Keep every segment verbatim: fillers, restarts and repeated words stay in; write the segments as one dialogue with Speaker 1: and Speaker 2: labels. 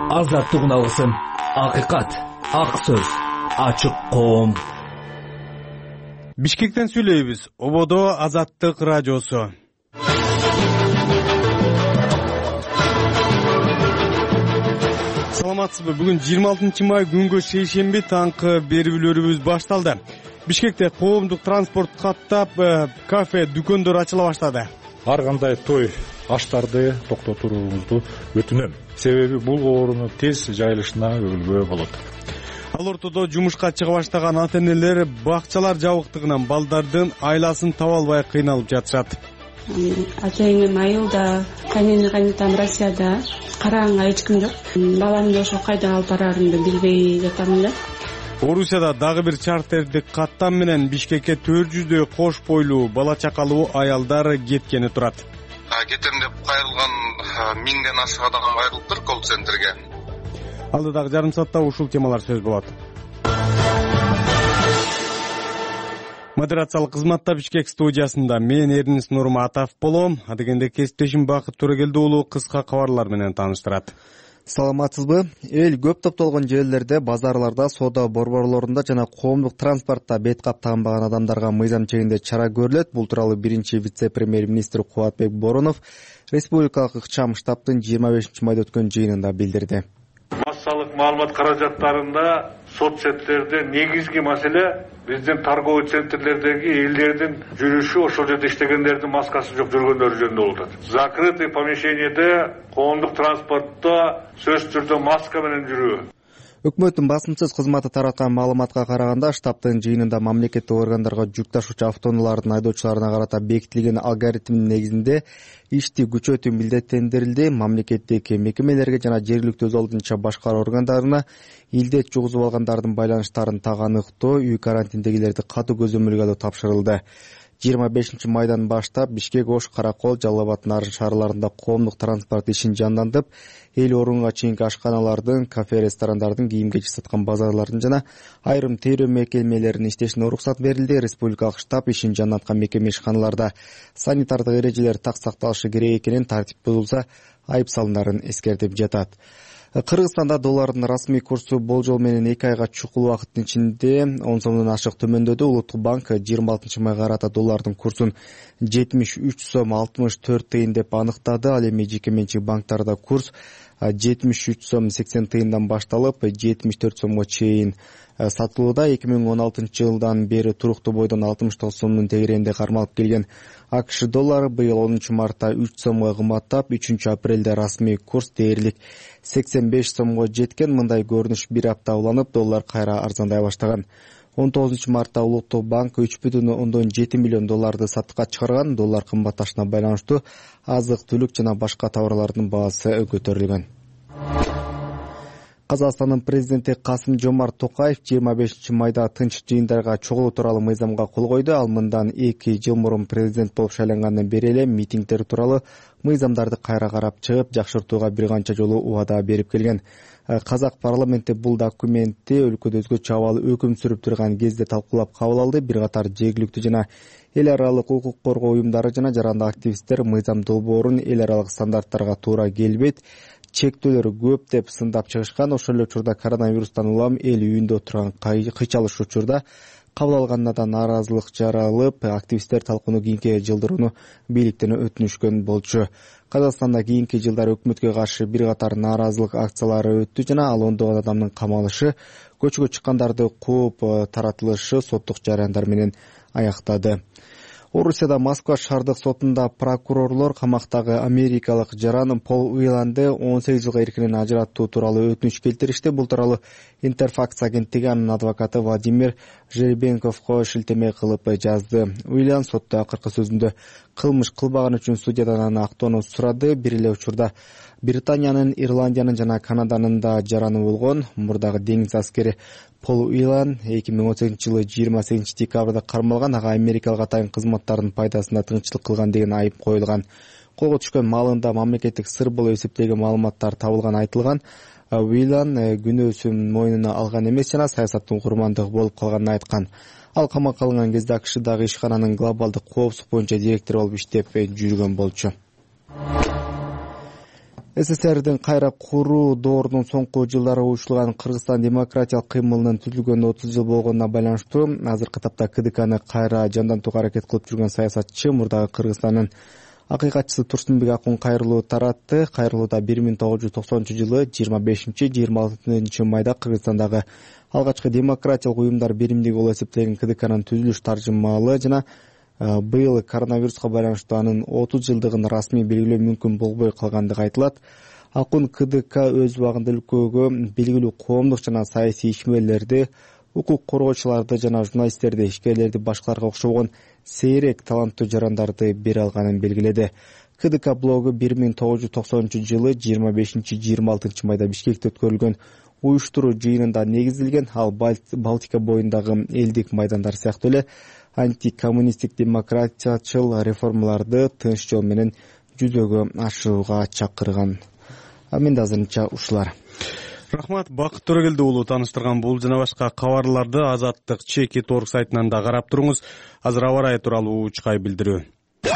Speaker 1: азаттык үналысын, акыйкат, ак сөз, ачык коом.
Speaker 2: Бишкектен сүйлөйбүз. Ободо Азаттык радиосу. Саламатсызбы? Бүгүн жыйырма алтынчы май күнгө шейшемби таңкы берүүлөрүбүз башталды. Бишкекте коомдук транспорт каттап, кафе, дүкөндөр ачыла баштады.
Speaker 3: Ар кандай той аштарды токтотууңузду өтүнөм. Себеби бул орунун тез жайылышына өлгө болот.
Speaker 2: Ал ортодо жумушка чыга баштаган ата-энелер бакчалар жабыктыгынан балдардын айласын таба албай кыйналып жатышат.
Speaker 4: Атайым айылда, канени канетам Россияда, караңга эч ким жок. Баламды ошо кайда алып барарымды билбей жатам да.
Speaker 2: Орусияда дагы бир чартердик каттам менен Бишкекке төрт жүздөй кош бойлуу бала чакалуу аялдар кеткени турат.
Speaker 5: Кетем деп кайрылган миңден ашык адам кайрылыптыр колл-центрге.
Speaker 2: Алдыдагы жарым саатта ушул темалар сөз болот. Модерациялык кызматта Бишкек студиясында мен Эрнис Нурматов болом. Адегенде кесиптешим Бакыт Төрөгелди уулу кыска кабарлар менен тааныштырат.
Speaker 6: Саламатсызбы? Эл көп топтолгон жерлерде, базарларда, соода борборлорунда жана коомдук транспортто бет каптанбаган адамдарга мыйзам чегинде чара көрүлөт. Бул тууралуу биринчи вице-премьер-министр Кубатбек Боронов республикалык ыкчам штабтын жыйырма бешинчи майда өткөн жыйынында билдирди.
Speaker 7: Массалык маалымат каражаттарында соцсеттерде негизги маселе биздин торговый центрлердеги элдердин жүрүшү, ошол жерде иштегендердин маскасы жок жүргөндөрү жөнүндө болуп атат. Закрытый помещениеде коомдук транспортто сөзсүз түрдө маска менен жүрүү.
Speaker 6: Өкмөттүн басымсыз кызматы тараткан маалыматка караганда, штабтын жыйынында мамлекеттик органдарга жүк ташуучу автоунаалардын айдоочуларына карата бекитилген алгоритмдин негизинде ишти күчөтүү милдеттендирилди. Мамлекеттик мекемелерге жана жергиликтүү өз алдынча башкаруу органдарына илдет жугузуп алгандардын байланыштарын таганыктоо, үй карантиндегилерди катуу көзөмөлгө алуу тапшырылды. жыйырма бешинчи майдан баштап Бишкек, Ош, Каракол, Жалал абад, Нарын шаарларында коомдук транспорт ишин жандантып, эл орунга чейинки ашканалардын, кафе, ресторандардын, кийим кечи саткан базарлардын жана айрым тейлөө мекемелеринин иштешине уруксат берилди. Республикалык штаб ишин жанданткан мекеме ишканаларда санитардык эрежелер так сакталышы керек экенин, тартип бузулса айып салымдарын эскертип жатат. Кыргызстанда доллардын расмий курсу болжол менен эки айга чукул убакыттын ичинде он сомдон ашык төмөндөдү. Улуттук банк жыйырма алтынчы майга карата доллардын курсун жетимиш үч сом алтымыш төрт тыйын деп аныктады. Ал эми жеке менчик банктарда курс жетимиш үч сом сексен тыйындан башталып, жетимиш төрт сомго чейин сатылууда. эки миң он алтынчы жылдан бери туруктуу бойдон алтымыш тогуз сомдун тегерегинде кармалып келген АКШ доллары быйыл онунчу мартта үч сомго кымбаттап, үчүнчү апрелде расмий курс дээрлик сексен беш сомго жеткен. Мындай көрүнүш бир апта уланып, доллар кайра арзандай баштаган. он тогузунчу мартта Улуттук банк үч бүтүн ондон жети миллион долларды сатыкка чыгарган. Доллар кымбатташына байланыштуу азык-түлүк жана башка товарлардын баасы көтөрүлгөн. Казакстандын президенти Касым-Жомарт Токаев жыйырма бешинчи майда тынч жыйындарга чогулуу тууралуу мыйзамга кол койду. Ал мындан эки жыл мурун президент болуп шайлангандан бери эле митингдер тууралуу мыйзамдарды кайра карап чыгып, жакшыртууга бир канча жолу убада берип келген. Казак парламенти бул документти өлкөдө өзгөчө абал өкүм сүрүп турган кезде талкуулап кабыл алды. Бир катар жергиликтүү жана эл аралык укук коргоо уюмдары жана жарандык активисттер мыйзам долбоорун эл аралык стандарттарга туура келбейт, чектөөлөр көп деп сындап чыгышкан. Ошол эле учурда коронавирустан улам эл үйүндө отурган кыйчалыш учурда кабыл алганына да нааразылык жаралып, активисттер талкууну кийинки жылдырууну бийликтен өтүнүшкөн болчу. Казакстанда кийинки жылдары өкмөткө каршы бир катар нааразылык акциялары өттү жана ал ондогон адамдын камалышы, көчкө чыккандарды кууп таратылышы соттук жараяндар менен аяктады. Орусияда Москва шаардык сотунда прокурорлор камактагы америкалык жаран Пол Уиланды он сегиз жылга эркинен ажыраттуу тууралуу өтүнүч келтиришти. Бул тууралуу Интерфакс агенттиги анын адвокаты Владимир Жеребенковго шилтеме кылып жазды. Уилан сотто акыркы сөзүндө кылмыш кылбаган үчүн судьядан аны актоону сурады. Бир эле учурда Британиянын, Ирландиянын жана Канаданын да жараны болгон. Мурдагы деңиз аскери Пол Уилан эки миң он сегизинчи жылы жыйырма сегизинчи декабрда кармалган. Ага америкалык атайын кызматтардын пайдасына тынччылык кылган деген айып коюлган. Колго түшкөн малында мамлекеттик сыр болуп эсептелген маалыматтар табылган айтылган. Уилан күнөөсүн мойнуна алган эмес жана саясаттын курмандыгы болуп калганын айткан. Ал камакка алынган кезде АКШдагы ишкананын глобалдык коопсуздук боюнча директору болуп иштеп жүргөн болчу. СССРдин кайра куруу доорунун соңку жылдары уюштурулган Кыргызстан демократиялык кыймылынын түзүлгөнүнө отуз жыл болгонуна байланыштуу азыркы тапта КДКны кайра жандантууга аракет кылып жүргөн саясатчы, мурдагы Кыргызстандын акыйкатчысы Турсунбек Акун кайрылуу таратты. Кайрылууда бир миң тогуз жүз токсонунчу жылы жыйырма бешинчи жыйырма алтынчы майда Кыргызстандагы алгачкы демократиялык уюмдар биримдиги болуп эсептелген КДКнын түзүлүш таржымаалы жана быйыл коронавируска байланыштуу анын отуз жылдыгын расмий белгилөө мүмкүн болбой калгандыгы айтылат. Акун КДК өз убагында өлкөгө белгилүү коомдук жана саясий ишмерлерди, укук коргоочуларды жана журналисттерди, ишкерлерди башкаларга окшогон сейрек таланттуу жарандарды бере алганын белгиледи. КДК блогу бир миң тогуз жүз токсонунчу жылы жыйырма бешинчи жыйырма алтынчы майда Бишкекте өткөрүлгөн уюштуруу жыйынында негизделген. Ал Балтика боюндагы элдик майдандар сыяктуу эле антикоммунисттик демократиячыл реформаларды тынч жол менен жүзөгө ашырууга чакырган. А менде азырынча ушулар.
Speaker 2: Рахмат, Бакыт Төрөгелди уулу тааныштырган бул жана башка кабарларды Азаттык чеки точка орг сайтынан да карап туруңуз. Азыр аба ырайы тууралуу учкай билдирүү.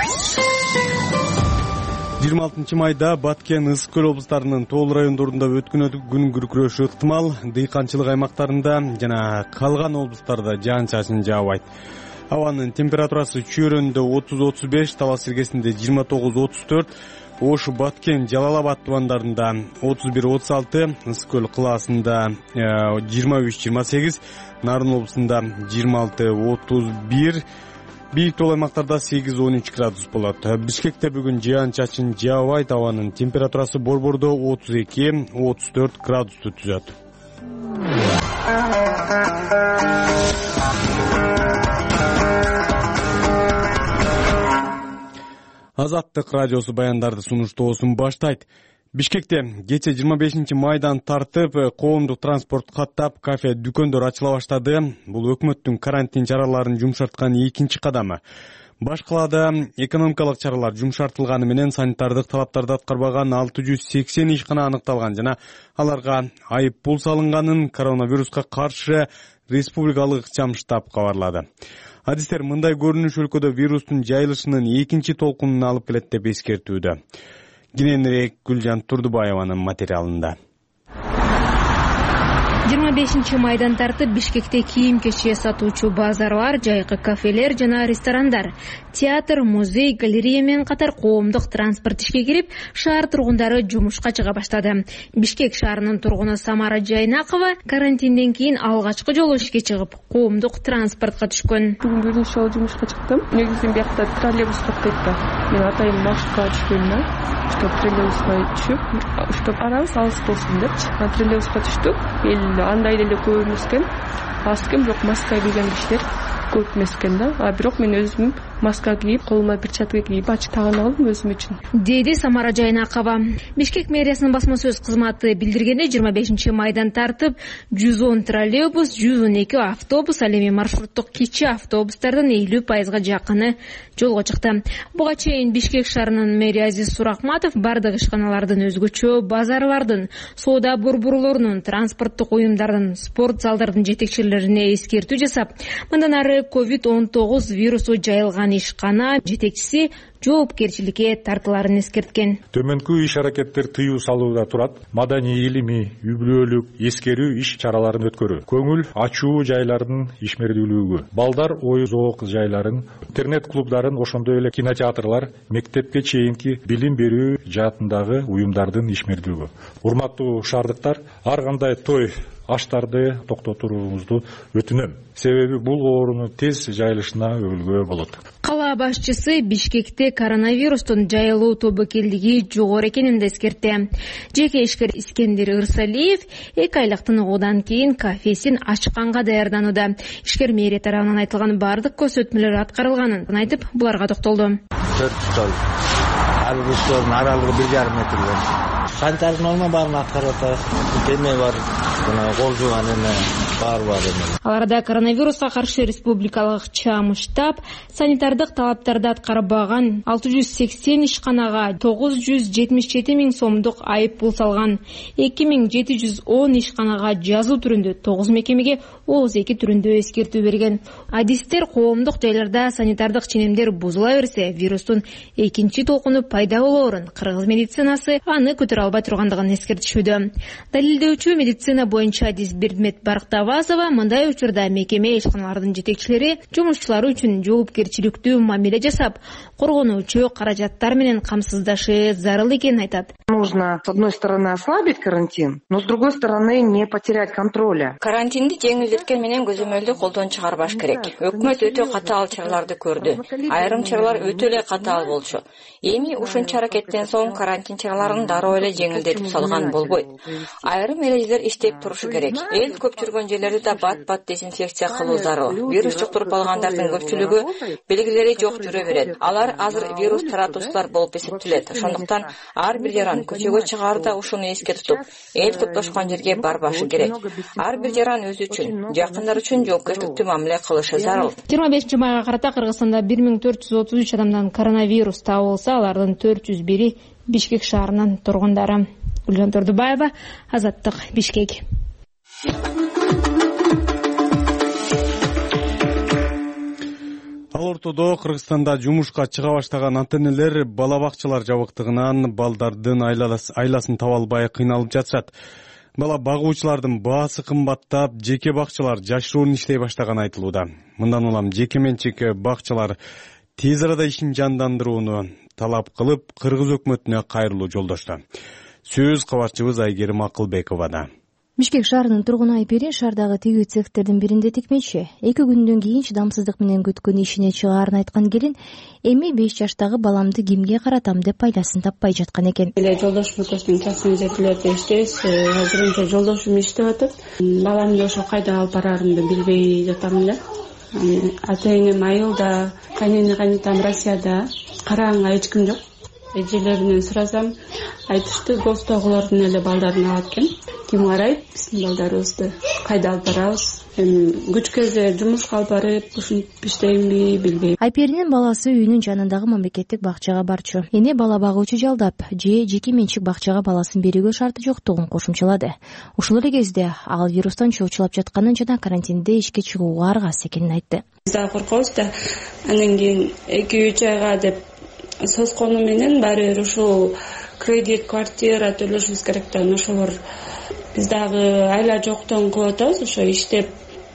Speaker 2: жыйырма алтынчы майда Баткен, Ысык көл облустарынын тоол райондорунда өткөн күн күркүрөшү ыктымал. Дыйканчылык аймактарында жана калган облустарда жаан-чачын жаабайт. Абанын температурасы Чөйрөндө отуз отуз беш, Талас иргесинде жыйырма тогуз отуз төрт, Ош, Баткен, Жалал Абад тубандарында отуз бир отуз алты, Ысык көл кылаасында жыйырма үч жыйырма сегиз, Нарын облусунда жыйырма алты отуз бир, бийик тоол аймактарда сегиз он үч градус болот. Бишкекте бүгүн жаан-чачын жаабайт, абанын температурасы Борбордо отуз эки отуз төрт градусту түзөт. Азаттык радиосу баяндарды сунуштоосун баштайт. Бишкекте кече жыйырма бешинчи майдан тартып, коомдук транспорт каттап, кафе, дүкөндөр ачыла баштады. Бул өкмөттүн карантин чараларын жумшарткан экинчи кадамы. Баш калаада экономикалык чаралар жумшартылганы менен санитардык талаптарды аткарбаган алты жүз сексен ишкана аныкталган жана аларга айып пул салынганын коронавируска каршы республикалык ыкчам штаб кабарлады. Адистер мындай көрүнүш өлкөдө вирустун жайылышынын экинчи толкунун алып келет деп эскертүүдө. Кененирээк Гүлжан Турдубаеванын материалында.
Speaker 8: жыйырма бешинчи майдан тартып Бишкекте кийим-кече сатуучу базарлар, жайкы кафелер жана ресторандар, театр, музей, галерея менен катар коомдук транспорт ишке кирип, шаар тургундары жумушка чыга баштады. Бишкек шаарынын тургуну Самара Жайнакова карантинден кийин алгачкы жолу ишке чыгып, коомдук транспортко түшкөн.
Speaker 9: Бүгүн биринчи жолу жумушка чыктым. Негизи биякта троллейбус токтойт да. Мен атайын маршрутка түшкөнмүн да. Чтоб троллейбуска түшүп, чтоб арабыз алыс болсун депчи. Троллейбуска түштүк. Эл андай деле көп эмес экен. Аз экен, бирок маска кийген кишилер көп эмес экен да. А бирок мен өзүм маска кийип, колума перчатка кийип, ачык тагын алдым өзүм үчүн.
Speaker 8: Деди Самара Жайнакова. Бишкек мэриясынын басма сөз кызматы билдиргенде, жыйырма бешинчи майдан тартып, жүз он троллейбус, жүз он эки автобус, ал эми маршруттук кичи автобустардын элүү пайызга жакыны жолго чыкты. Буга чейин Бишкек шаарынын мэри Азиз Суракматов бардык ишканалардын, өзгөчө базарлардын, соода борборлорунун, транспорттук уюмдардын, спорт залдардын жетекчилерине эскертүү жасап, мындан ары ковид он тогуз вирусу жайылган ишкана жетекчиси жоопкерчиликке тартыларын эскерткен.
Speaker 3: Төмөнкү иш аракеттер тыюу салууда турат. Маданий, илимий, үй-бүлөлүк, эскерүү иш чараларын өткөрүү, көңүл ачуу жайлардын ишмердүүлүгү, балдар ою зоок жайларын, интернет клубдарын, ошондой эле кинотеатрлар, мектепке чейинки билим берүү жаатындагы уюмдардын ишмердүүлүгү. Урматтуу шаардыктар, ар кандай той аштарды токтотууңузду өтүнөм. Себеби бул оорунун тез жайылышына өлгөө болот.
Speaker 8: Кала башчысы Бишкекте коронавирустун жайылуу тобокелдиги жогору экенин эскертти. Жеке ишкер Искендер Ырсалиев эки айлык тыныгуудан кийин кафесин ачканга даярданууда. Ишкер мэрия тарабынан айтылган бардык көрсөтмөлөр аткарылганын айтып, буларга токтолду.
Speaker 10: төрт стол, алгычтардын аралыгы бир жарым метр болот. Санитардын норма баарын аткарып атат. Теме бар, кол жууган эме бар бар эме.
Speaker 8: Аларда коронавируска каршы республикалык чам штаб санитардык талаптарды аткарбаган алты жүз сексен ишканага тогуз жүз жетимиш жети миң сомдук айып пул салган. эки миң жети жүз он ишканага жазуу түрүндө, тогуз мекемеге ооз эки түрүндө эскертүү берген. Адистер коомдук жайларда санитардык ченемдер бузула берсе, вирустун экинчи толкуну пайда болоорун, кыргыз медицинасы аны көтөрө албай тургандыгын эскертишүүдө. Далилдөөчү медицина боюнча Дизбирдмет Барктабазова мындай учурда мекеме ишканалардын жетекчилери жумушчулары үчүн жоопкерчиликтүү мамиле жасап, коргонуучу каражаттар менен камсыздашыы зарыл экенин айтат.
Speaker 11: Нужно, с одной стороны, ослабить карантин, но с другой стороны, не потерять контроля.
Speaker 12: Карантинди жеңилдеткен менен көзөмөлдү колдон чыгарбаш керек. Өкмөт өтө катаал чараларды көрдү. Айрым чаралар өтө эле катаал болчу. Эми ушунча аракеттен соң карантин чараларын дароо эле жеңилдетип салган болбойт. Айрым эрежелер иштеп турушу керек. Эл көп жүргөн жерлерди да бат-бат дезинфекция кылуу зарыл. Вирус жуктуруп алгандардын көпчүлүгү белгилери жок жүрө берет. Алар азыр вирус таратуучулар болуп эсептелет. Ошондуктан ар бир жаран көчөгө чыгаарда ушуну эске тутуп, эл топтошкон жерге барбашы керек. Ар бир жаран өзү үчүн, жакындар үчүн жоопкерчиликтүү мамиле кылышы зарыл.
Speaker 8: жыйырма бешинчи майга карата Кыргызстанда бир миң төрт жүз отуз үч адамдан коронавирус табылса, алардын төрт жүз бири Бишкек шаарынын тургундары. Гүлжан Тордубаева, Азаттык, Бишкек.
Speaker 2: Ал ортодо Кыргызстанда жумушка чыга баштаган ата-энелер бала бакчалар жабыктыгынан балдардын айласын таба албай кыйналып жатышат. Бала багуучулардын баасы кымбаттап, жеке бакчалар жашыруун иштей баштаганы айтылууда. Мындан улам жеке менчик бакчалар тез арада ишин жандандырууну талап кылып, Кыргыз өкмөтүнө кайрылуу жолдошто. Сөз кабарчыбыз Айгерим Акылбековада.
Speaker 13: Бишкек шаарынын тургуну Айпери шаардагы тигүү цехтердин биринде тикмечи. Эки күндөн кийин чыдамсыздык менен күткөн ишине чыгаарын айткан келин эми беш жаштагы баламды кимге каратам деп айласын таппай жаткан экен.
Speaker 4: Эле жолдошум отосунун частный жерлерде иштейбиз. Азырынча жолдошум иштеп атат. Баламды ошо кайда алып бараарымды билбей жатам эле. Ата-энем айылда, кайнене кайнатам Россияда. Карааңга эч ким жок. Эжелеринен сурасам, айтышты гостогулардын эле балдарын алат экен. Ким карайт биздин балдарыбызды? Кайда алып барабыз? Эми күч кезде жумушка алып барып, ушинтип иштеймби, билбейм.
Speaker 13: Айперинин баласы үйүнүн жанындагы мамлекеттик бакчага барчу. Эне бала багуучу жалдап, же жеке менчик бакчага баласын берүүгө шарты жоктугун кошумчалады. Ушул эле кезде ал вирустан чоочулап жатканын жана карантинде ишке чыгууга аргасыз экенин айтты.
Speaker 4: Биз да коркобуз да, андан кийин эки үч айга деп соскону менен баары бир ушул кредит, квартира төлөшүбүз керек да, ошолор биз дагы айла жоктон кылып атабыз, ошо иштеп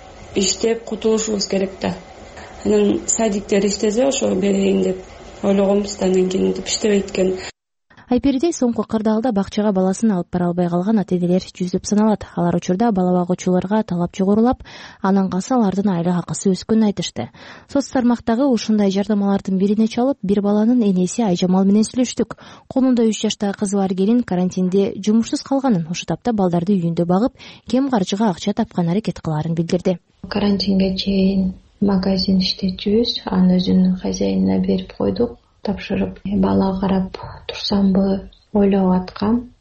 Speaker 4: иштеп кутулушубуз керек да. Анан садиктер иштесе ошо берейин деп ойлогонбуз да, андан кийин деп иштебейт экен.
Speaker 13: Айпериде соңку кырдаалда бакчага баласын алып бара албай калган ата-энелер жүздөп саналат. Алар учурда бала багуучуларга талап жогорулап, анан калса алардын айла акысы өскөнүн айтышты. Соц тармактагы ушундай жардамалардын бирине чалып, бир баланын энеси Айжамал менен сүйлөштүк. Колунда үч жаштагы кызы бар келин карантинде жумушсуз калганын, ошол тапта балдарды үйүндө багып, кем каржыга акча тапкан аракет кылаарын билдирди.
Speaker 14: Карантинге чейин магазин иштетчүбүз, аны өзүнүн хозяинына берип койдук. Тапшырып, бала карап турсамбы ойлоп аткам.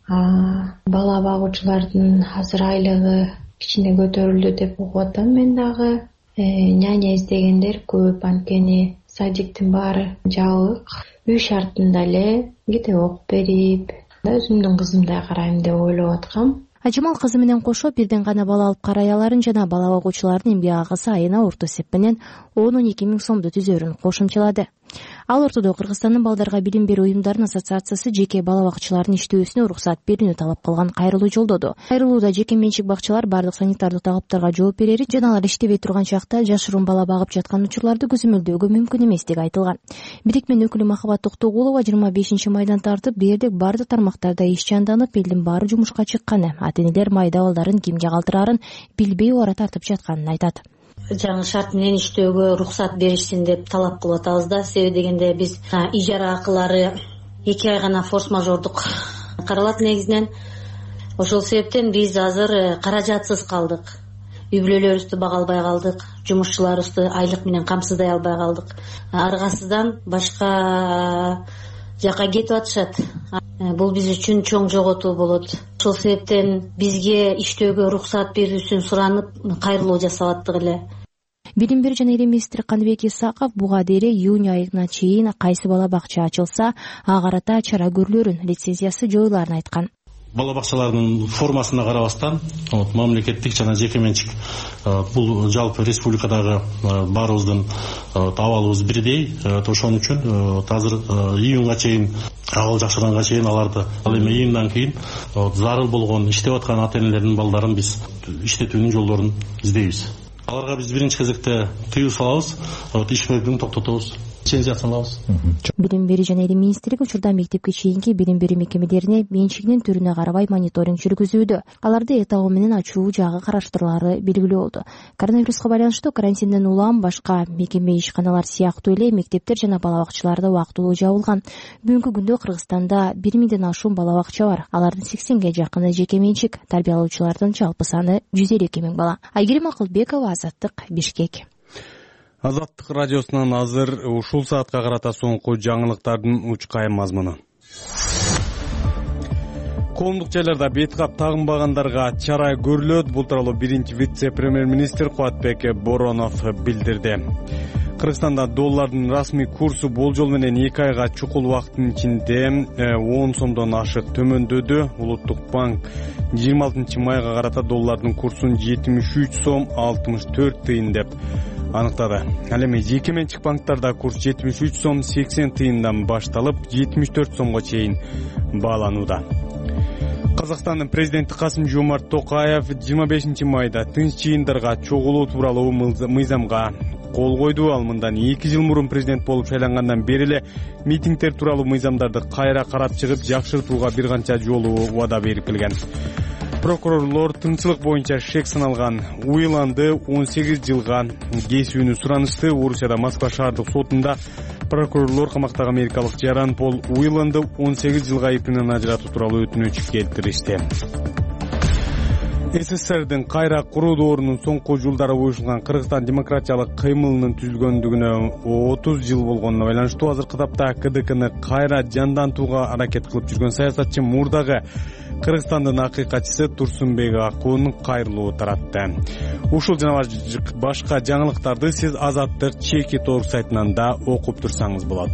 Speaker 14: Бала багуучулардын азыр айлыгы кичине көтөрүлдү деп угуп атам мен дагы. Няня издегендер көп, анткени садиктин баары жабык. Үй шартында эле кете окуп берип, өзүмдүн кызымдай карайм деп ойлоп аткам.
Speaker 13: Айжамал кызы менен кошо бирден гана бала алып карай аларын жана бала багуучулардын эмгек акысы айына орто эсеп менен он эки миң сомду түзөрүн кошумчалады. Ал ортодо Кыргызстандын балдарга билим берүү уюмдарынын ассоциациясы жеке бала бакчалардын иштөөсүнө уруксат берүүнү талап кылган кайрылуу жолдоду. Кайрылууда жеке менчик бакчалар бардык санитардык талаптарга жооп берери жана алар иштебей турган чакта жашыруун бала багып жаткан учурларды көзөмөлдөөгө мүмкүн эместиги айтылган. Бирикме өкүлү Махабат Токтогулова жыйырма бешинчи майдан тартып бирдек бардык тармактарда иш жанданып, элдин баары жумушка чыкканы, ата-энелер майда балдарын кимге калтыраарын билбей ора тартып жатканын айтат.
Speaker 15: Жаңы шарт менен иштөөгө уруксат беришсин деп талап кылып атабыз да. Себеби дегенде биз ижара акылары эки ай гана форс-мажордук каралат негизинен. Ошол себептен биз азыр каражатсыз калдык. Үй бүлөлөрүбүздү бага албай калдык, жумушчуларыбызды айлык менен камсыздай албай калдык. Аргасыздан башка жака кетип атышат. Бул биз үчүн чоң жоготуу болот. Ошол себептен бизге иштөөгө уруксат берүүсүн суранып, кайрылуу жасап аттык эле.
Speaker 13: Билим берүү жана илим министри Каныбек Исаков буга дейре июнь айына чейин кайсы бала бакча ачылса, ага карата чара көрүлөрүн, лицензиясы жоюларын айткан.
Speaker 16: бала бакчаларынын формасына карабастан мамлекеттик жана жеке менчик бул жалпы республикадагы баарыбыздын абалыбыз бирдей. Ошон үчүн азыр июнга чейин, абал жакшырганга чейин аларды, ал эми июндан кийин зарыл болгон иштеп аткан ата энелердин балдарын биз иштетүүнүн жолдорун издейбиз. Аларга биз биринчи кезекте тыюу салабыз, ишмердигин токтотобуз, лицензиясын алабыз.
Speaker 13: Билим берүү жана илим министрлиги учурда мектепке чейинки билим берүү мекемелерине менчигинин түрүнө карабай мониторинг жүргүзүүдө. Аларды этабы менен ачуу жагы караштырылары белгилүү болду. Коронавируска байланыштуу карантинден улам башка мекеме ишканалар сыяктуу эле мектептер жана бала бакчалар да убактылуу жабылган. Бүгүнкү күндө Кыргызстанда бир миңден ашуун бала бакча бар. Алардын сексенге жакыны жеке менчик, тарбиялоочулардын жалпы саны жүз элүү эки миң бала. Айгерим Акылбекова, Азаттык, Бишкек.
Speaker 2: Азаттык радиосунан азыр ушул саатка карата соңку жаңылыктардын учкайым мазмуну. Коомдук жайларда бет кап тагынбагандарга чара көрүлөт. Бул тууралуу биринчи вице-премьер-министр Кубатбек Боронов билдирди. Кыргызстанда доллардын расмий курсу болжол менен эки айга чукул убакыттын ичинде он сомдон ашык төмөндөдү. Улуттук банк жыйырма алтынчы майга карата доллардын курсун жетимиш үч сом алтымыш төрт тыйын деп аныктады. Ал эми жеке менчик банктарда курс жетимиш үч сом сексен тыйындан башталып жетимиш төрт сомго чейин бааланууда. Казакстандын президенти Касым Жомарт Токаев жыйырма бешинчи майда тынч жыйындарга чогулуу тууралуу мыйзамга кол койду. Ал мындан эки жыл мурун президент болуп шайлангандан бери эле митингдер тууралуу мыйзамдарды кайра карап чыгып жакшыртууга бир канча жолу убада берип келген. Прокурорлор тынччылык боюнча шек саналган Уиланды он сегиз жылга кесүүнү суранышты. Орусияда Москва шаардык сотунда прокурорлор камактагы америкалык Жаран Пол Уиланды он сегиз жылга ипинен ажыратуу тууралуу өтүнүч келтиришти. СССРдин кайра куруу доорунун соңку жылдары уюшулган Кыргызстан демократиялык кыймылынын түзүлгөндүгүнө отуз жыл болгонуна байланыштуу азыркы тапта КДКны кайра жандантууга аракет кылып жүргөн саясатчы мурдагы Кыргызстандын акыйкатчысы Турсунбек Акун кайрылуу таратты. Ушул жана башка жаңылыктарды сиз Азаттык чеки торг сайтынан да окуп турсаңыз болот.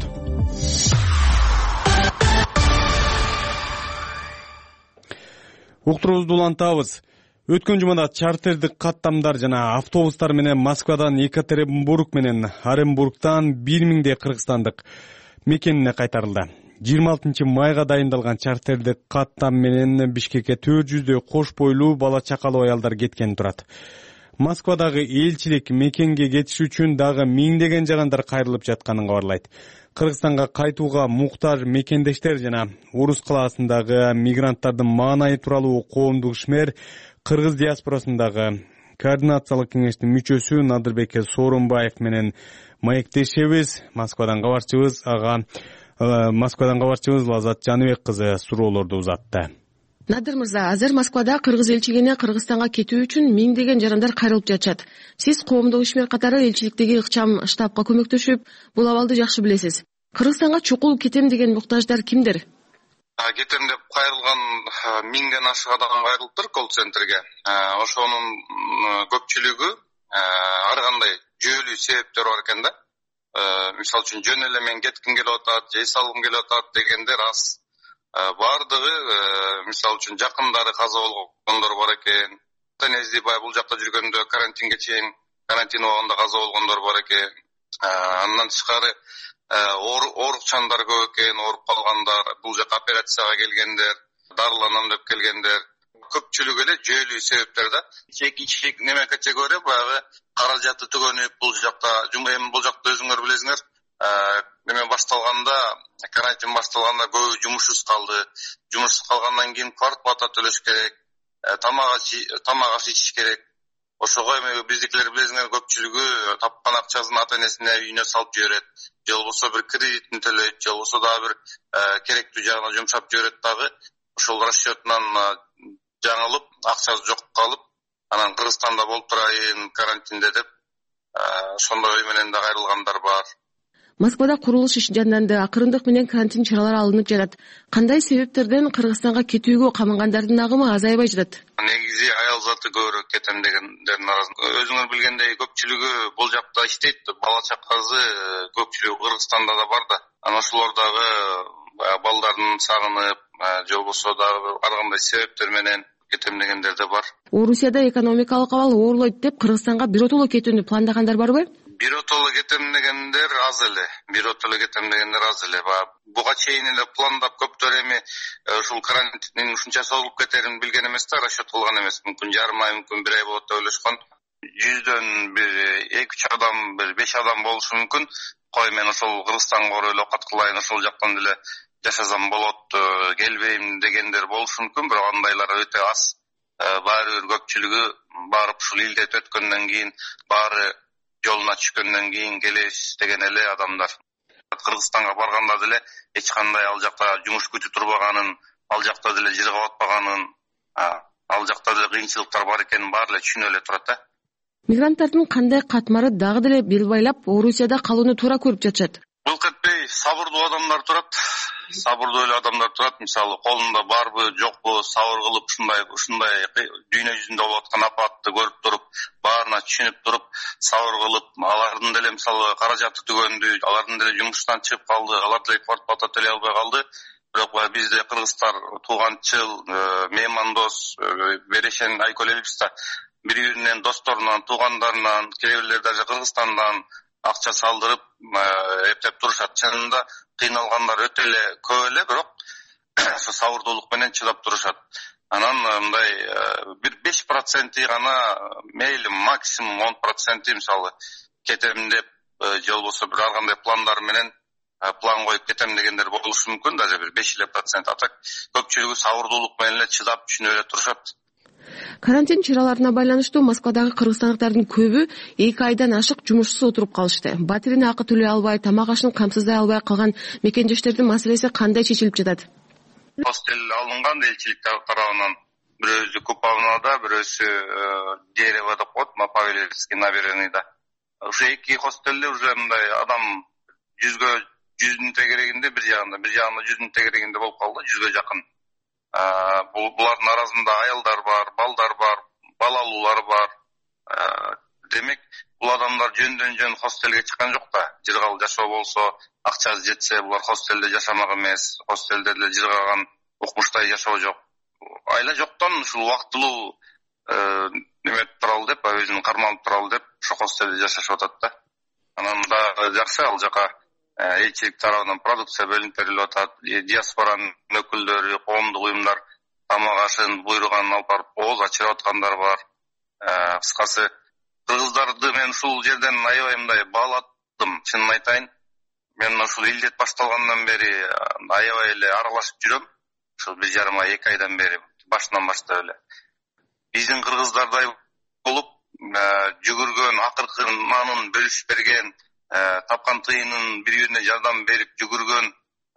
Speaker 2: Уктуруубузду улантабыз. Өткөн жумада чартердик каттамдар жана автобустар менен Москвадан Екатеринбург менен Оренбургтан бир миңдей кыргызстандык мекенине кайтарылды. жыйырма алтынчы майга дайындалган чартердик каттам менен Бишкекке төрт жүздөй кош бойлуу бала чакалуу аялдар кеткен турат. Москвадагы элчилик мекенге кетиш үчүн дагы миңдеген жагандар кайрылып жатканын кабарлайт. Кыргызстанга кайтууга муктаж мекендештер жана Орус калаасындагы мигранттардын маанайы тууралуу коомдук ишмер Кыргыз диаспорасындагы координациялык кеңештин мүчөсү Надырбек Сооронбаев менен маектешебиз. Москвадан кабарчыбыз ага Москвадан кабарчыбыз Лазат Жаныбек кызы суроолорду узатты.
Speaker 17: Надыр мырза, азыр Москвада кыргыз элчилигине Кыргызстанга кетүү үчүн миңдеген жарандар кайрылып жатышат. Сиз коомдук ишмер катары элчиликтеги ыкчам штабка көмөктөшүп, бул абалды жакшы билесиз. Кыргызстанга чукул кетем деген муктаждар кимдер?
Speaker 5: Кетем деп кайрылган миңден ашык адам кайрылыптыр колл-центрге. Ошонун көпчүлүгү ар кандай жүйөлүү себептер бар экен да. Мисалы үчүн жөн эле мен кетким келип атат, жей салгым келип атат дегенде рас. Бардыгы мисалы үчүн жакындары каза болгондор бар экен. Тенези бай бул жакта жүргөндө карантинге чейин карантин убагында каза болгондор бар экен. Андан тышкары оорукчандар көп экен, ооруп калгандар, бул жака операцияга келгендер, дарыланам деп келгендер. Көпчүлүгү эле жүйөлүү себептер да. Чек-чек неме категория баягы каражаты түгөнүп бул жакта жумем бул жакта өзүңөр билесиңер. Неме башталганда, карантин башталганда көбү жумушсуз калды. Жумушсуз калгандан кийин квартплата төлөш керек, тамак тамак аш ичиш керек. Ошого эми биздикилер билесиңер көпчүлүгү тапкан акчасын ата энесине үйүнө салып жиберет. Же болбосо бир кредитин төлөйт, же болбосо дагы бир керектүү жагына жумшап жиберет дагы. Ошол расчетунан жаңылып, акчасы жок калып, анан Кыргызстанда болуп турайын карантинде деп, ошондой ой менен да кайрылгандар бар.
Speaker 17: Москвада курулуш иш жанданды, акырындык менен карантин чаралары алынып жатат. Кандай себептерден Кыргызстанга кетүүгө камынгандардын агымы азайбай жатат?
Speaker 5: Негизи аял заты көбүрөөк кетем дегендердин арасында. Өзүңөр билгендей көпчүлүгү бул жакта иштейт, бала чакасы көпчүлүгү Кыргызстанда да бар да. Анан ошолордагы балдардын сагынып же болбосо дагы ар кандай себептер менен кетем дегендер да бар.
Speaker 17: Орусияда экономикалык абал оорлойт деп Кыргызстанга биротоло кетүүнү пландагандар барбы?
Speaker 5: Биротоло кетем дегендер аз эле. Биротоло кетем дегендер аз эле. Буга чейин эле пландап көптөр эми ушул карантиндин ушунча созулуп кетерин билген эмес да, расчет кылган эмес. Мүмкүн жарым ай, мүмкүн бир ай болот деп ойлошкон. Жүздөн бир эки үч адам, бир беш адам болушу мүмкүн. Кой мен ошол Кыргызстанга барып эле окат кылайын, ошол жактан деле жашасам болот, келбейм дегендер болушу мүмкүн, бирок андайлар өтө аз. Баары бир көпчүлүгү барып ушул илдет өткөндөн кийин, баары жолуна түшкөндөн кийин келебиз деген эле адамдар. Кыргызстанга барганда деле эч кандай ал жакта жумуш күтүп турбаганын, ал жакта деле жыргап атпаганын, ал жакта деле кыйынчылыктар бар экенин баары эле түшүнүп эле турат да.
Speaker 17: Мигранттардын кандай катмары дагы деле бел байлап Орусияда калууну туура көрүп жатышат.
Speaker 5: Бул кетпей сабырдуу адамдар турат. Сабырдуу эле адамдар турат. Мисалы, колунда барбы, жокпу, сабыр кылып ушундай ушундай дүйнө жүзүндө болуп аткан апатты көрүп туруп, баарына түшүнүп туруп, сабыр кылып, алардын деле мисалы каражаты түгөндү, алардын деле жумуштан чыгып калды, алар деле квартплата төлөй албай калды. Бирок бизде кыргыздар тууганчыл, меймандос, берешен айкөл элибиз да. Бири-биринен досторунан, туугандарынан, кээ бирлер даже Кыргызстандан акча салдырып, эптеп турушат. Чынында кыйналгандар өтө эле көп эле, бирок ошо сабырдуулук менен чыдап турушат. Анан мындай бир беш проценти гана, мейли максимум он проценти мисалы кетем деп же болбосо бир ар кандай пландар менен план коюп кетем дегендер болушу мүмкүн, даже бир беш эле процент. Атак көпчүлүгү сабырдуулук менен эле чыдап түшүнүп эле турушат.
Speaker 17: Карантин чараларына байланыштуу Москвадагы кыргызстандыктардын көбү эки айдан ашык жумушсуз отуруп калышты. Батирине акы төлөй албай, тамак ашын камсыздай албай калган мекенжештердин маселеси кандай чечилип жатат?
Speaker 5: Хостел алынган элчилик тарабынан, бирөөсү Купавнада, бирөөсү Дерево деп коет, Павелецкий набережныйда. Ушу эки хостелде уже мындай адам жүзгө жүздүн тегерегинде бир жагында, бир жагында жүздүн тегерегинде болуп калды, жүзгө жакын. Булардын арасында аялдар бар, балдар бар, балалуулар бар. Демек, бул адамдар жөндөн-жөн хостелге чыккан жок да. Жыргал жашоо болсо, акчасы жетсе, булар хостелде жашамак эмес, хостелде деле жыргаган укмуштай жашоо жок. Айла жоктон ушул убактылуу неметип туралы деп, өзүн кармалып туралы деп, ошо хостелде жашашып атат да. Анан да жакшы ал жака элчилик тарабынан продукция бөлүнүп берилип атат. Диаспоранын өкүлдөрү, коомдук уюмдар тамак ашын буйруган алып барып ооз ачырып аткандар бар. Кыскасы, кыргыздарды мен ушул жерден аябай мындай баалаттым, чынын айтайын. Мен ушул илдет башталгандан бери аябай эле аралашып жүрөм. Ушул бир жарым ай, эки айдан бери башынан баштап эле. Биздин кыргыздардай болуп, жүгүргөн, акыркы нанын бөлүшүп берген, тапкан тыйынын бири-бирине жардам берип жүгүргөн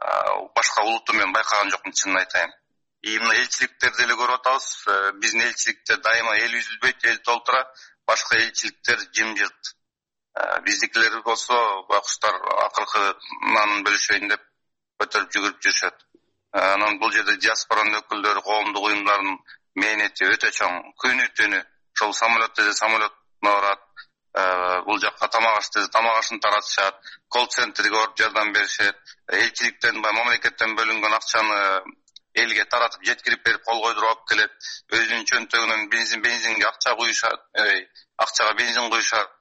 Speaker 5: башка улутту мен байкаган жокмун, чынын айтайын. И мына элчиликтерди эле көрүп атабыз. Биздин элчиликтер дайыма эл үзүлбөйт, эл толтура, башка элчиликтер жымжырт. Биздикилер болсо, байкуштар акыркы нанын бөлүшөйүн деп көтөрүп жүгүрүп жүрүшөт. Анан бул жерде диаспоранын өкүлдөрү, коомдук уюмдардын мээнети өтө чоң. Күнү-түнү ошол самолет десе самолетуна барат. Бул жакка тамак аш десе тамак ашын таратышат. Колл-центрге барып жардам беришет. Элчиликтен, мамлекеттен бөлүнгөн акчаны элге таратып жеткирип берип кол койдуруп алып келет. Өзүнүн чөнтөгүнөн бензин бензинге акча куюшат, акчага бензин куюшат.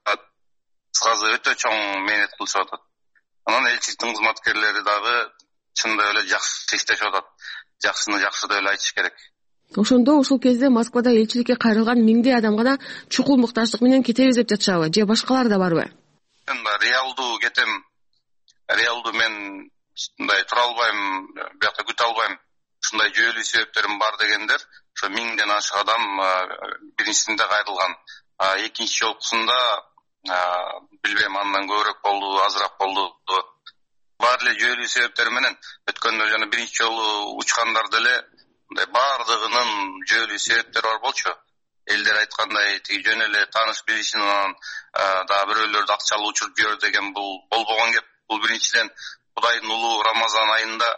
Speaker 5: Кыскасы өтө чоң мээнет кылышып атат. Анан элчиликтин кызматкерлери дагы чында эле жакшы иштешип атат. Жакшыны жакшы деп эле айтыш керек.
Speaker 17: Ошондо ушул кезде Москвада элчиликке кайрылган миңдей адам гана чукул муктаждык менен кетебиз деп жатышабы, же башкалар да барбы?
Speaker 5: Реалдуу кетем. Реалдуу мен мындай тура албайм, биякта күтө албайм. Ушундай жүйөлүү себептерим бар дегендер, ошо миңден ашык адам биринчисинде кайрылган. Экинчи жолкусунда билбейм, андан көбүрөөк болду, азыраак болду. Баары эле жүйөлүү себептер менен өткөндө жана биринчи жолу учкандар деле мындай баардыгынын жүйөлүү себептери бар болчу. Элдер айткандай, тиги жөн эле тааныш билишинен дагы бирөөлөрдү акчалуу учуруп жибер деген бул болбогон кеп. Бул биринчиден Кудайдын улуу Рамазан айында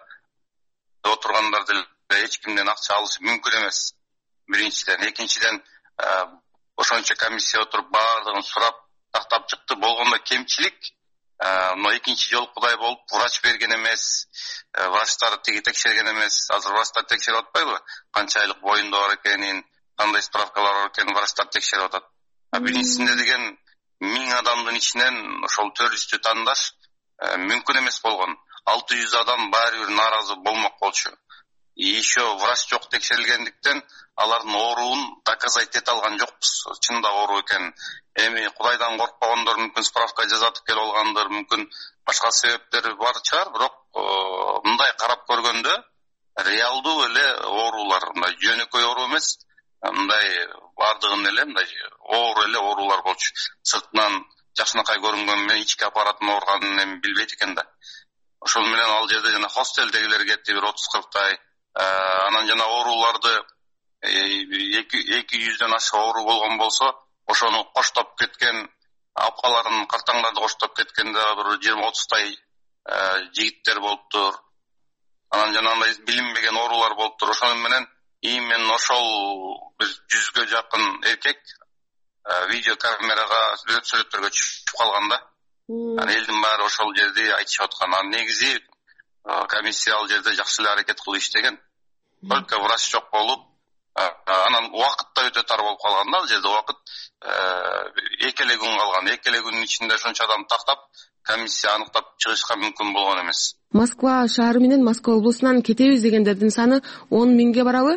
Speaker 5: отургандар деле эч кимден акча алышы мүмкүн эмес. Биринчиден, экинчиден ошончо комиссия отуруп баардыгын сурап тактап чыкты. Болгондо кемчилик мына экинчи жолкудай болуп врач берген эмес, врачтар тиги текшерген эмес. Азыр врачтар текшерип атпайбы? Канча айлык боюнда бар экенин, кандай справкалар бар экенин врачтар текшерип атат. А биринчисинде деген миң адамдын ичинен ошол төрт жүздү тандаш мүмкүн эмес болгон. алты жүз адам баары бир нааразы болмок болчу. И еще врач жок текшерилгендиктен алардын ооруун доказать эте алган жокпуз, чында оору экенин. Эми Кудайдан коркпогондор мүмкүн справка жазатып келип алгандыр, мүмкүн башка себептери бар чыгар, бирок мындай карап көргөндө реалдуу эле оорулар, мындай жөнөкөй оору эмес, мындай бардыгын эле мындай оор эле оорулар болчу. Сыртынан жакшынакай көрүнгөн менен ички аппараттын ооруганын эми билбейт экен да. Ошол менен ал жерде жана хостелдегилер кетти бир отуз кырктай. Анан жана ооруларды эки жүздөн ашык оору болгон болсо, ошону коштоп кеткен, апаларын, картаңдарды коштоп кеткенде бир жыйырма отуздай жигиттер болуптур. Анан жанагындай билинбеген оорулар болуптур. Ошол менен именно ошол бир жүзгө жакын эркек видео камерага сүрөттөргө түшүп калган да. Анан элдин баары ошол жерде айтышып аткан. Анан негизи комиссия ал жерде жакшы эле аракет кылып иштеген. Только врач жок болуп, анан убакыт да өтө тар болуп калган да, ал жерде убакыт эки эле күн калган. эки эле күнүн ичинде ошончо адам тактап, комиссия аныктап чыгышка мүмкүн болгон эмес.
Speaker 17: Москва шаары менен Москва облусунан кетебиз дегендердин саны он миңге барабы?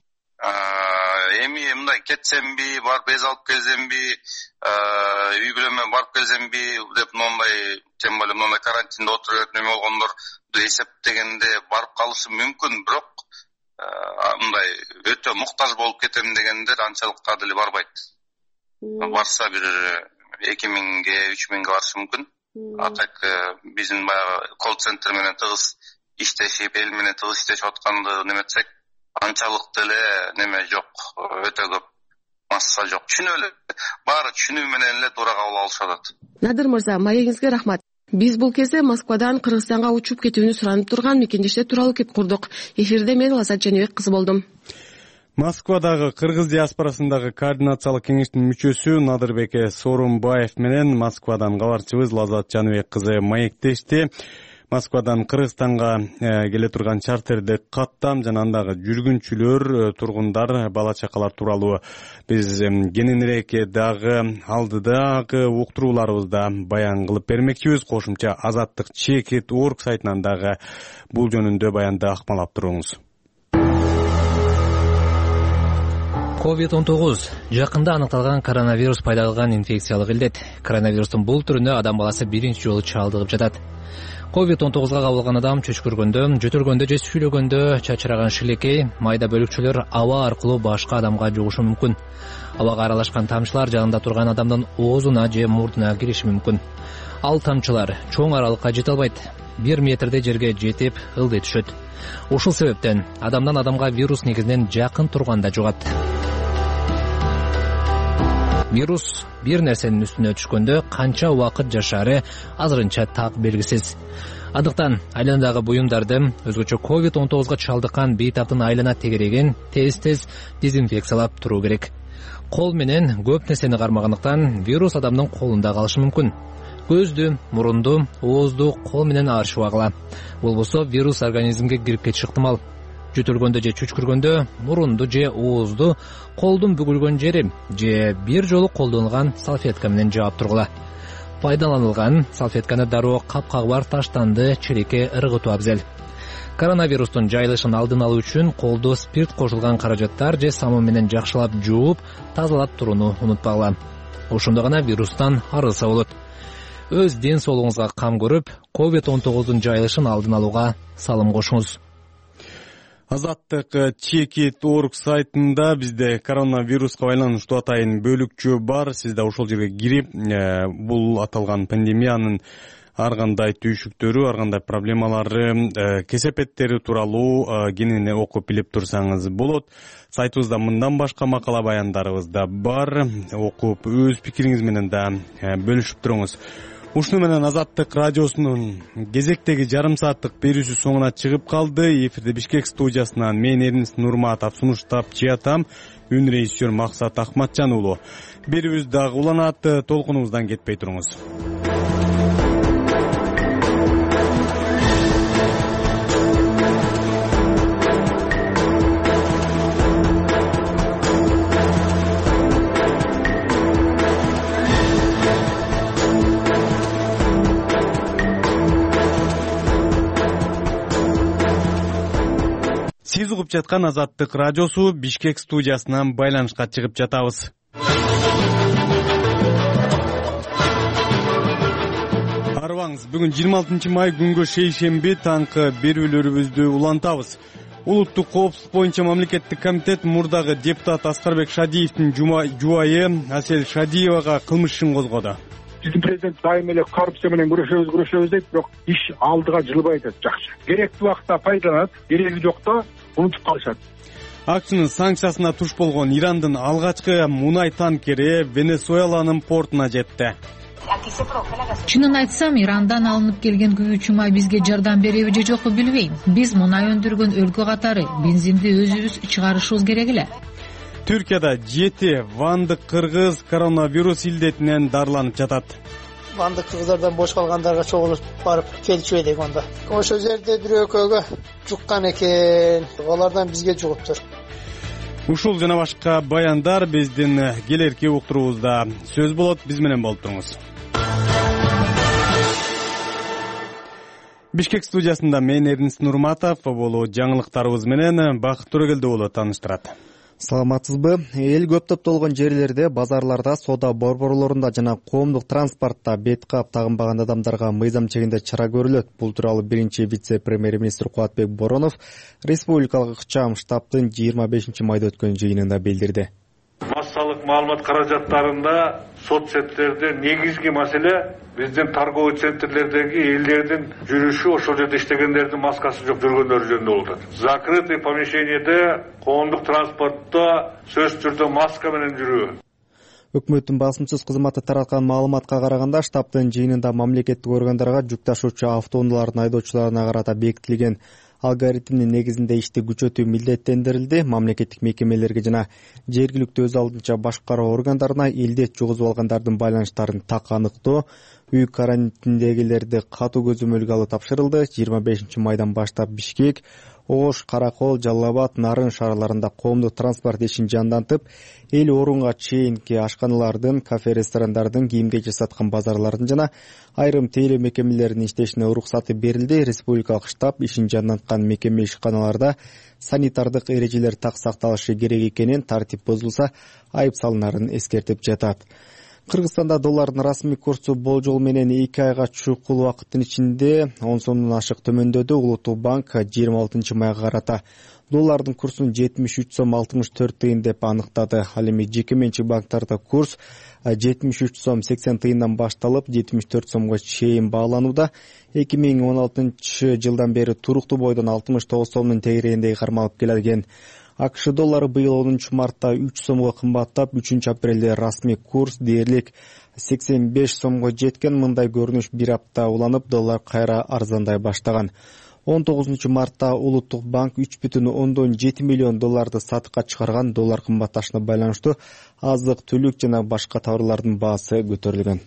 Speaker 5: Эми мындай кетсемби, барып эз алып келсемби, үй бүлөмө барып келсемби деп мындай, тем более мындай карантинде отуруп неме болгондор эсептегенде барып калышы мүмкүн, бирок мындай өтө муктаж болуп кетем дегендер анчалык да деле барбайт. Барса бир эки миңге, үч миңге барышы мүмкүн. А так биздин баягы колл-центр менен тыгыз иштешип, эл менен тыгыз иштешип атканды неметсек, анчалык деле неме жок, өтө көп масса жок. Түшүнүп эле, баары түшүнүү менен эле туура кабыл алышып атат.
Speaker 17: Надыр мырза, маегиңизге рахмат. Биз бул кезде Москвадан Кыргызстанга учуп кетүүнү суранып турган мекендештер тууралуу кеп курдук. Эфирде мен Лазат Жаныбек кызы болдум.
Speaker 2: Москвадагы кыргыз диаспорасындагы координациялык кеңештин мүчөсү Надырбек Сооронбаев менен Москвадан кабарчыбыз Лазат Жаныбек кызы маектешти. Москвадан Кыргызстанга келе турган чартердик каттам жана андагы жүргүнчүлөр, тургундар, бала чакалар тууралуу биз кененирээк дагы алдыдагы уктурууларыбызда баян кылып бермекчибиз. Кошумча Азаттык чекит точка орг сайтынан дагы бул жөнүндө баянды акмалап туруңуз.
Speaker 18: ковид он тогуз жакында аныкталган коронавирус пайда кылган инфекциялык илдет. Коронавирустун бул түрүнө адам баласы биринчи жолу чалдыгып жатат. ковид он тогузга кабылган адам чөчкүргөндө, жөтөлгөндө же сүйлөгөндө чачыраган шилекей, майда бөлүкчөлөр аба аркылуу башка адамга жугушу мүмкүн. Абага аралашкан тамчылар жанында турган адамдын оозуна же мурдуна кириши мүмкүн. Ал тамчылар чоң аралыкка жете албайт. бир метрде жерге жетип ылдый түшөт. Ушул себептен адамдан адамга вирус негизинен жакын турганда жугат. Вирус бир нерсенин үстүнө түшкөндө канча убакыт жашаары азырынча так белгисиз. Андыктан айланадагы буюмдарды, өзгөчө ковид он тогузга чалдыккан бейтаптын айлана тегерегин тез-тез дезинфекциялап туруу керек. Кол менен көп нерсени кармагандыктан вирус адамдын колунда калышы мүмкүн. Көздү, мурунду, оозду кол менен аршыбагыла. Болбосо вирус организмге кирип кетиши ыктымал. Жөтөлгөндө же чүчкүргөндө мурунду же оозду колдун бүгүлгөн жери же бир жолу колдонулган салфетка менен жаап тургула. Пайдаланылган салфетканы дароо капкагы бар таштанды челекке ыргытуу абзел. Коронавирустун жайылышын алдын алуу үчүн колду спирт кошулган каражаттар же самун менен жакшылап жууп, тазалап турууну унутпагыла. Ошондо гана вирустан арылса болот. Өз ден соолугуңузга кам көрүп, ковид он тогуздун жайылышын алдын алууга салым кошуңуз.
Speaker 2: Азаттык чекит точка орг сайтында бизде коронавируска байланыштуу атайын бөлүкчө бар. Сизде ошол жерге кирип, бул аталган пандемиянын ар кандай түйшүктөрү, ар кандай проблемалары, кесепеттери тууралуу кенене окуп билип турсаңыз болот. Сайтыбызда мындан башка макала баяндарыбыз да бар. Окуп өз пикириңиз менен да бөлүшүп туруңуз. Ушуну менен Азаттык радиосунун кезектеги жарым сааттык берүүсү соңуна чыгып калды. Эфирде Бишкек студиясынан мен Эрнис Нурматов сунуштап чыятам. Үн режиссер Максат Ахматжан уулу. Берүүбүз дагы уланат, толкунубуздан кетпей туруңуз. Сиз угуп жаткан Азаттык радиосу Бишкек студиясынан байланышка чыгып жатабыз. Арыбаңыз, бүгүн жыйырма алтынчы май күнгө шейшемби таңкы берүүлөрүбүздү улантабыз. Улуттук коопсуздук боюнча мамлекеттик комитет мурдагы депутат Аскарбек Шадиевдин жубайы Асел Шадиевага кылмыш ишин козгоду.
Speaker 19: Биздин президент дайым эле коррупция менен күрөшөбүз, күрөшөбүз дейт, бирок иш алдыга жылбай атат, жакшы. Керектүү убакта пайдаланат, кереги жокто унутуп калышат.
Speaker 2: Акчынын санкциясына туш болгон Ирандын алгачкы мунай танкери Венесуэланын портуна жетти.
Speaker 20: Чынын айтсам, Ирандан алынып келген күбүчү май бизге жардам береби же жокпу билбейм. Биз мунай өндүргөн өлкө катары бензинди өзүбүз чыгарышыбыз керек эле.
Speaker 2: Түркияда жети вандык кыргыз коронавирус илдетинен дарыланып жатат.
Speaker 21: Вандык кыргыздардан бош калгандарга чогулуп барып келчү эдик онда. Ошол жерде бир экөөгө жуккан экен. Алардан бизге жугуптур.
Speaker 2: Ушул жана башка баяндар биздин келерки уктуруубузда сөз болот. Биз менен болуп туруңуз. Бишкек студиясында мен Эрнис Нурматов, болу жаңылыктарыбыз менен Бакыт Төрөгелди болу тааныштырат.
Speaker 6: Саламатсызбы? Эл көп топтолгон жерлерде, базарларда, соода борборлорунда жана коомдук транспортта бет кап тагынбаган адамдарга мыйзам чегинде чара көрүлөт. Бул тууралуу биринчи вице-премьер-министр Кубатбек Боронов республикалык ыкчам штабтын жыйырма бешинчи майда өткөн жыйынында билдирди.
Speaker 7: Массалык маалымат каражаттарында соц сеттерде негизги маселе биздин торговый центрлердеги элдердин жүрүшү, ошол жерде иштегендердин маскасы жок жүргөндөрү жөнүндө болуп атат. Закрытый помещениеде, коомдук транспортто сөзсүз түрдө маска менен жүрүү.
Speaker 6: Өкмөттүн басымсыз кызматы тараткан маалыматка караганда, штабтын жыйынында мамлекеттик органдарга жүк ташуучу автоунаалардын айдоочуларына карата бекитилген алгоритмдин негизинде ишти күчөтүү милдеттендирилди. Мамлекеттик мекемелерге жана жергиликтүү өз алдынча башкаруу органдарына илдет жугузуп алгандардын байланыштарын так аныктоо, үй карантиндегилерди катуу көзөмөлгө алуу тапшырылды. жыйырма бешинчи майдан баштап Бишкек, Ош, Каракол, Жалал Абад, Нарын шаарларында коомдук транспорт ишин жандантып, эл орунга чейинки ашканалардын, кафе, ресторандардын, кийим-кечек саткан базарлардын жана айрым тейлөө мекемелеринин иштешине уруксаты берилди. Республикалык штаб ишин жанданткан мекеме ишканаларда санитардык эрежелер так сакталышы керек экенин, тартип бузулса айып салынарын эскертип жатат. Кыргызстанда доллардын расмий курсу болжол менен эки айга чукул убакыттын ичинде он сомдон ашык төмөндөдү. Улуттук банк жыйырма алтынчы майга карата доллардын курсун жетимиш үч сом алтымыш төрт тыйын деп аныктады. Ал эми жеке менчик банктарда курс жетимиш үч сом сексен тыйындан башталып жетимиш төрт сомго чейин бааланууда. эки миң он алтынчы жылдан бери туруктуу бойдон алтымыш тогуз сомдун тегерегинде кармалып келген. АКШ доллары быйыл онунчу мартта үч сомго кымбаттап, үчүнчү апрелде расмий курс дээрлик сексен беш сомго жеткен. Мындай көрүнүш бир апта уланып, доллар кайра арзандай баштаган. он тогузунчу мартта Улуттук банк үч бүтүн ондон жети миллион долларды сатыкка чыгарган. Доллар кымбатташына байланыштуу азык-түлүк жана башка товарлардын баасы көтөрүлгөн.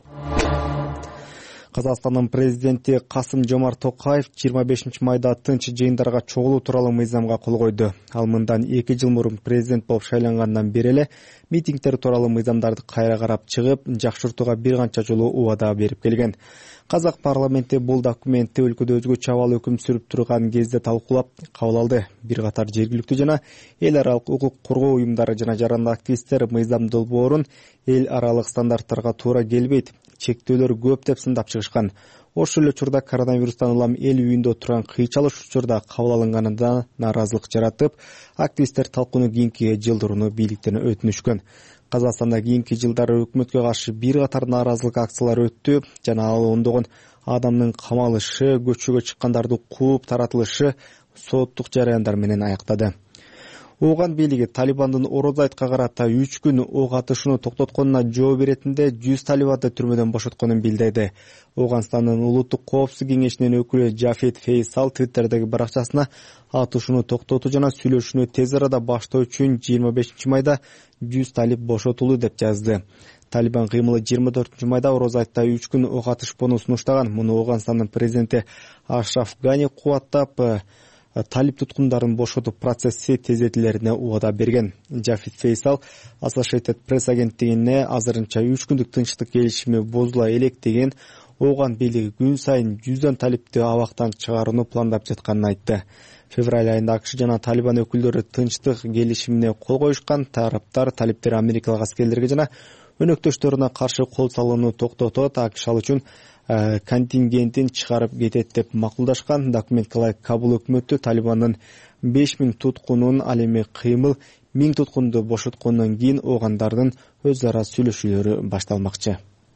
Speaker 6: Казакстандын президенти Касым-Жомарт Токаев жыйырма бешинчи майда тынч жыйындарга чогулуу тууралуу мыйзамга кол койду. Ал мындан эки жыл мурун президент болуп шайлангандан бери эле митингдер тууралуу мыйзамдарды кайра карап чыгып, жакшыртууга бир канча жолу убада берип келген. Казак парламенти бул документти өлкөдө өзгөчө абал өкүм сүрүп турган кезде талкуулап кабыл алды. Бир катар жергиликтүү жана эл аралык укук коргоо уюмдары жана жарандык активисттер мыйзам долбоорун эл аралык стандарттарга туура келбейт, чектөөлөр көп деп сындап чыгышкан. Ошол эле учурда коронавирустан улам эл үйүндө турган кыйчалыш учурда кабыл алынганына нааразылык жаратып, активисттер талкууну кийинки жылдырууну бийликтен өтүнүшкөн. Казакстанда кийинки жылдары өкмөткө каршы бир катар нааразылык акциялары өттү жана ал ондогон адамдын камалышы, көчөгө чыккандарды кууп таратылышы соттук жараяндар менен аяктады. Ооган бийлиги Талибандын Ороз айтка карата үч күн ок атышууну токтотконуна жооп беретинде жүз талибанды түрмөдөн бошотконун билдирди. Ооганстандын улуттук коопсуздук кеңешинин өкүлү Жафет Фейсал Твиттердеги баракчасына атышууну токтотуу жана сүйлөшүүнү тез арада баштоо үчүн жыйырма бешинчи майда жүз талиб бошотулду деп жазды. Талибан кыймылы жыйырма төртүнчү майда Ороз айтта үч күн ок атышпоону сунуштаган. Муну Ооганстандын президенти Ашраф Гани кубаттап, талип туткундарын бошотуп процесси тездетилерине убада берген. Жафет Фейсал Associated Press агенттигине азырынча үч күндүк тынчтык келишими бузула элек деген Оған бийлиги күн сайын жүздөн талипти абактан чыгарууну пландап жатканын айтты. Февраль айында АКШ жана Талибан өкүлдөрү тынчтык келишимине кол коюшкан. Тараптар талиптер америкалык аскерлерге жана өнөктөштөрүнө каршы кол салууну токтотот, АКШ ал үчүн контингентин чыгарып кетет деп макулдашкан. Документке Кабул өкмөтү Талибандын беш миң туткунун, ал эми кыймыл миң туткунду бошоткондон кийин оогандардын өз ара сүйлөшүүлөрү башталмакчы.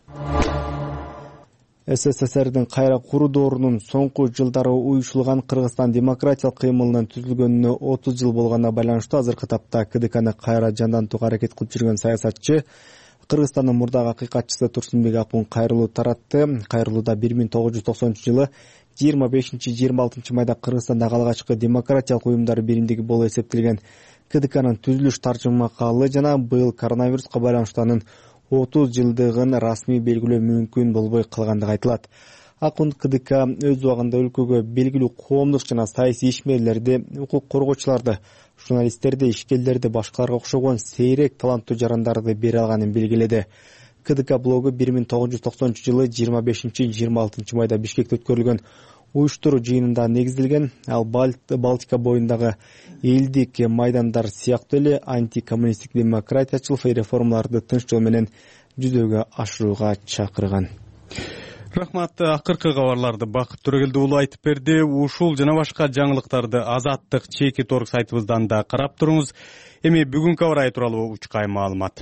Speaker 6: СССРдин кайра куруу доорунун соңку жылдары уюшулган Кыргызстан демократиялык кыймылынын түзүлгөнүнө отуз жыл болгонуна байланыштуу азыркы тапта КДКны кайра жандантууга аракет кылып жүргөн саясатчы Кыргызстандын мурдагы акыйкатчысы Турсунбек Акун кайрылуу таратты. Кайрылууда бир миң тогуз жүз токсонунчу жылы жыйырма бешинчи жыйырма алтынчы майда Кыргызстандагы алгачкы демократиялык уюмдар биримдиги болуп эсептелген КДКнын түзүлүш таржымакалы жана быйыл коронавируска байланыштуу анын отуз жылдыгын расмий белгилөө мүмкүн болбой калгандыгы айтылат. Акун КДК өз убагында өлкөгө белгилүү коомдук жана саясий ишмерлерди, укук коргоочуларды, журналисттерди, ишкерлерди, башкаларга окшогон сейрек таланттуу жарандарды бере алганын белгиледи. КДК блогу бир миң тогуз жүз токсонунчу жылы жыйырма бешинчи жыйырма алтынчы майда Бишкекте өткөрүлгөн уюштуруу жыйынында негизделген. Ал Балтика боюндагы элдик майдандар сыяктуу эле антикоммунисттик демократиячыл реформаларды тынч жол менен жүзөгө ашырууга чакырган.
Speaker 2: Рахмат. Акыркы кабарларды Бакыт Төрөгелди уулу айтып берди. Ушул жана башка жаңылыктарды Азаттык чеки торг сайтыбыздан да карап туруңуз. Эми бүгүнкү аба ырайы тууралуу учкай маалымат.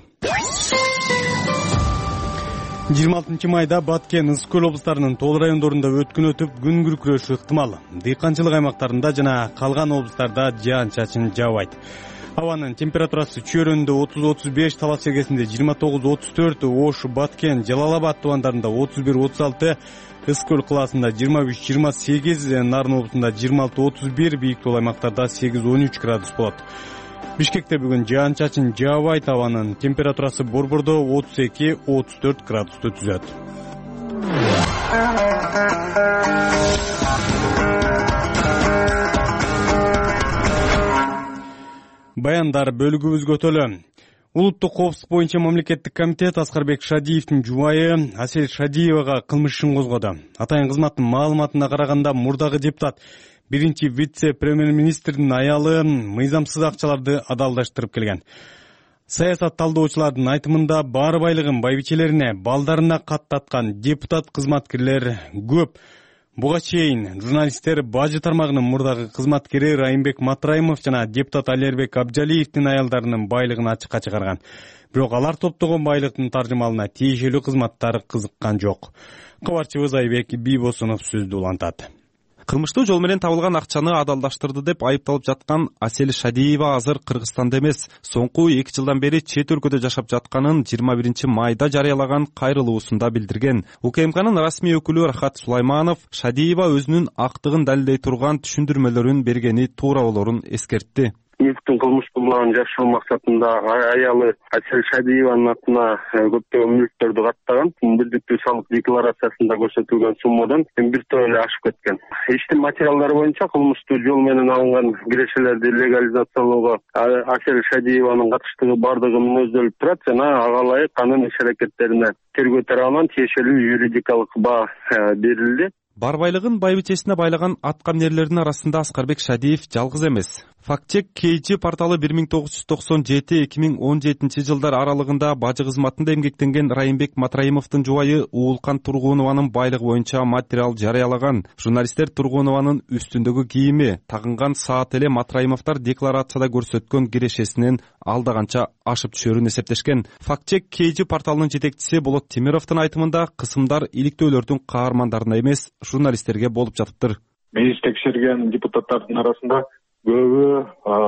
Speaker 2: жыйырма алтынчы майда Баткен, Ысык көл облустарынын тоол райондорунда өткөн өтүп күн күркүрөшү ыктымал. Дыйканчылык аймактарында жана калган облустарда жаан-чачын жаабайт. Абанын температурасы чөйрөндө отуз отуз беш, Талас чергесинде жыйырма тогуз отуз төрт, Ош, Баткен, Жалал-Абад тубандарында отуз бир отуз алты, Ысык көл калаасында жыйырма үч жыйырма сегиз, Нарын облусунда жыйырма алты отуз бир, бийик тоол аймактарда сегиз он үч градус болот. Бишкекте бүгүн жаан-чачын жаабайт. Абанын температурасы Борбордо отуз эки отуз төрт градусту түзөт. Баяндар бөлүгүбүзгө өтөлү. Улуттук коопсуздук боюнча мамлекеттик комитет Аскарбек Шадиевдин жубайы Асель Шадиевага кылмыш ишин козгоду. Атайын кызматтын маалыматына караганда, мурдагы депутат биринчи вице-премьер-министрдин аялы мыйзамсыз акчаларды адалдаштырып келген. Саясат талдоочулардын айтымында бар байлыгын байбичелерине, балдарына каттаткан депутат кызматкерлер көп. Буга чейин журналисттер бажы тармагынын мурдагы кызматкери Райымбек Матраимов жана депутат Алербек Абжалиевдин аялдарынын байлыгын ачыкка чыгарган. Бирок алар топтогон байлыктын таржымалына тиешелүү кызматтар кызыккан жок. Кабарчыбыз Айбек Бийбосунов сөздү улантат.
Speaker 1: Кылмыштуу жол менен табылган акчаны адалдаштырды деп айыпталып жаткан Асель Шадиева азыр Кыргызстанда эмес, соңку эки жылдан бери чет өлкөдө жашап жатканын жыйырма биринчи майда жарыялаган кайрылуусунда билдирген. УКМКнын расмий өкүлү Рахат Сулайманов Шадиева өзүнүн актыгын далилдей турган түшүндүрмөлөрүн бергени туура болорун эскертти.
Speaker 22: Мүлктүн кылмыштуулугун жашыруу максатында аялы Асель Шадиеванын атына көптөгөн мүлктөрдү каттаган. Билдиртүү салык декларациясында көрсөтүлгөн суммадан бир топ эле ашып кеткен. Иштин материалдары боюнча кылмыштуу жол менен алынган кирешелерди легализациялоого Асель Шадиеванын катыштыгы бардыгы мүнөздөлүп турат жана ага ылайык анын иш аракеттерине тергөө тарабынан тиешелүү юридикалык баа берилди.
Speaker 1: Бар байлыгын байбичесине байлаган аткаминерлердин арасында Аскарбек Шадиев жалгыз эмес. Фактчек кей жи порталы бир миң тогуз жүз токсон жети эки миң он жетинчи жылдар аралыгында бажы кызматында эмгектенген Райымбек Матраимовдун жубайы Уулкан Тургунованын байлыгы боюнча материал жарыялаган. Журналисттер Тургунованын үстүндөгү кийими, тагынган саат эле Матраимовдор декларацияда көрсөткөн кирешесинен алдаганча ашып түшөрүн эсептешкен. Фактчек кей жи порталынын жетекчиси Болот Темировдун айтымында кысымдар иликтөөлөрдүн каармандарына эмес, журналисттерге болуп жатыптыр.
Speaker 23: Биз текшерген депутаттардын арасында көбү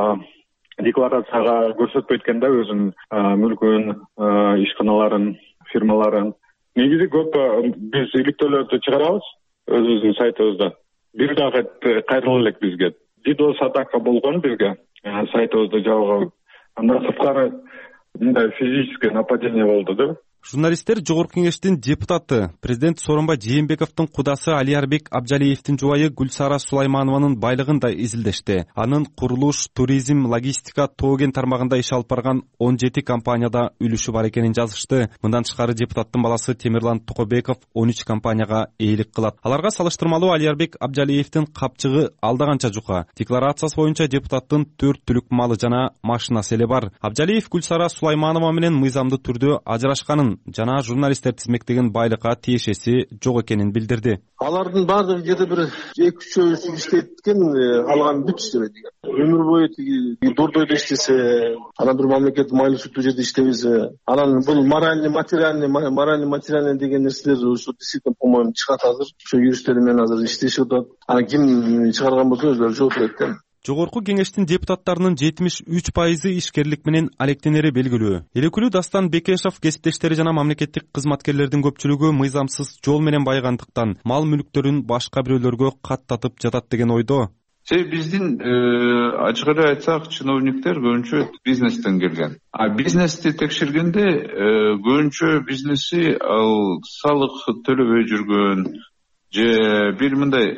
Speaker 23: декларацияга көрсөтпөйт экен да өзүнүн мүлкүн, ишканаларын, фирмаларын. Негизи көп биз иликтөөлөрдү чыгарабыз өзүбүздүн сайтыбызда. Бир дагы кайрыла элек бизге. Дидос атака болгон бизге сайтыбызды жабып, андан сырткары мындай физическое нападение болду да.
Speaker 1: Журналисттер Жогорку Кеңештин депутаты, президент Сооронбай Жээнбековдун кудасы Алиярбек Абжалиевдин жубайы Гүлсара Сулайманованын байлыгын да изилдешти. Анын курулуш, туризм, логистика, тоо кен тармагында иш алып барган он жети компанияда үлүшү бар экенин жазышты. Мындан тышкары депутаттын баласы Темирлан Токобеков он үч компанияга ээлик кылат. Аларга салыштырмалуу Алиярбек Абжалиевдин капчыгы алдаганча жука. Декларациясы боюнча депутаттын төрт түлүк малы жана машинасы эле бар. Абжалиев Гүлсара Сулайманова менен мыйзамдуу түрдө ажырашканын жана журналисттер тизмектеген байлыкка тиешеси жок экенин билдирди.
Speaker 3: Алардын баардыгы где-то бир эки үч жолу иштеп кеткен, алган бүт иштебейт. Өмүр бою тиги дордойдо иштесе, анан бир мамлекет майлуу сүттүү жерде иштебесе, анан бул моральный, материальный, моральный, материальный деген нерселер ушу действительно, по-моему, чыгат азыр. Ошо юристтер менен азыр иштешип атат. Анан ким чыгарган болсо өзүлөрү жооп берет да.
Speaker 1: Жогорку Кеңештин депутаттарынын жетимиш үч пайызы ишкерлик менен алектенери белгилүү. Элекүлүү Дастан Бекешов кесиптештери жана мамлекеттик кызматкерлердин көпчүлүгү мыйзамсыз жол менен байгандыктан мал мүлктөрүн башка бирөөлөргө каттатып жатат деген ойдо.
Speaker 9: Себеби биздин ачык эле айтсак, чиновниктер көбүнчө бизнестен келген. А бизнести текшергенде көбүнчө бизнеси ал салык төлөбөй жүргөн же бир мындай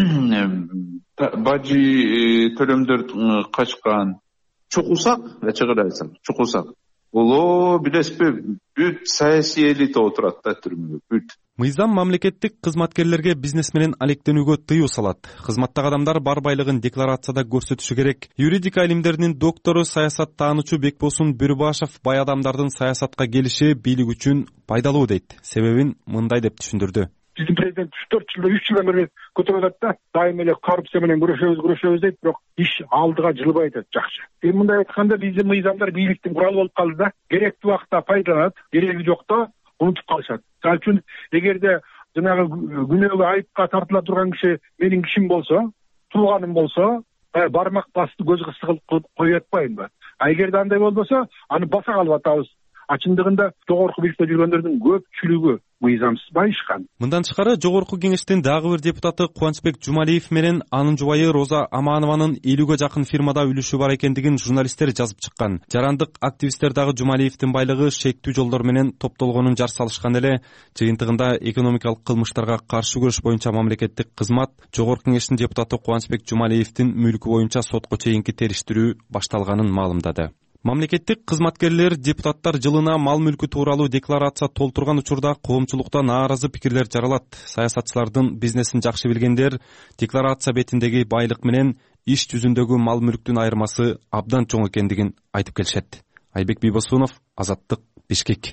Speaker 9: бажи төлөмдөр качкан, чукусак, ачык эле айтсам, чукусак. Бул билесизби, бүт саясий элита отурат да түрмөгө, бүт.
Speaker 1: Мыйзам мамлекеттик кызматкерлерге бизнес менен алектенүүгө тыюу салат. Кызматтагы адамдар бар байлыгын декларацияда көрсөтүшү керек. Юридика илимдеринин доктору, саясаттаануучу Бекбосун Бүрүбашев бай адамдардын саясатка келиши бийлик үчүн пайдалуу дейт. Себебин мындай деп түшүндүрдү.
Speaker 19: Биздин президент үч төрт жылда үч жылдан бери көтөрүп атат да, дайым эле коррупция менен күрөшөбүз, күрөшөбүз дейт, бирок иш алдыга жылбай атат, жакшы. Эми мындай айтканда биздин мыйзамдар бийликтин куралы болуп калды да, керектүү убакта пайдаланат, кереги жокто унутуп калышат. Ал үчүн эгерде жанагы күнөөгө айыпка тартыла турган киши менин кишим болсо, тууганым болсо, бармак басты көз кысты кылып коюп атпайынбы? А эгерде андай болбосо, аны баса калып атабыз. Ачындыгында жогорку бийликте жүргөндөрдүн көпчүлүгү мыйзамсыз байышкан.
Speaker 1: Мындан тышкары Жогорку Кеңештин дагы бир депутаты Кубанычбек Жумалиев менен анын жубайы Роза Аманованын элүүгө жакын фирмада үлүшү бар экендигин журналисттер жазып чыккан. Жарандык активисттер дагы Жумалиевдин байлыгы шектүү жолдор менен топтолгонун жар салышкан эле. Жыйынтыгында экономикалык кылмыштарга каршы күрөш боюнча мамлекеттик кызмат Жогорку Кеңештин депутаты Кубанычбек Жумалиевдин мүлкү боюнча сотко чейинки териштирүү башталганын маалымдады. Мамлекеттик кызматкерлер, депутаттар жылына мал мүлкү тууралуу декларация толтурган учурда коомчулукта нааразы пикирлер жаралат. Саясатчылардын бизнесин жакшы билгендер декларация бетиндеги байлык менен иш жүзүндөгү мал мүлктүн айырмасы абдан чоң экендигин айтып келишет. Айбек Бийбосунов, Азаттык, Бишкек.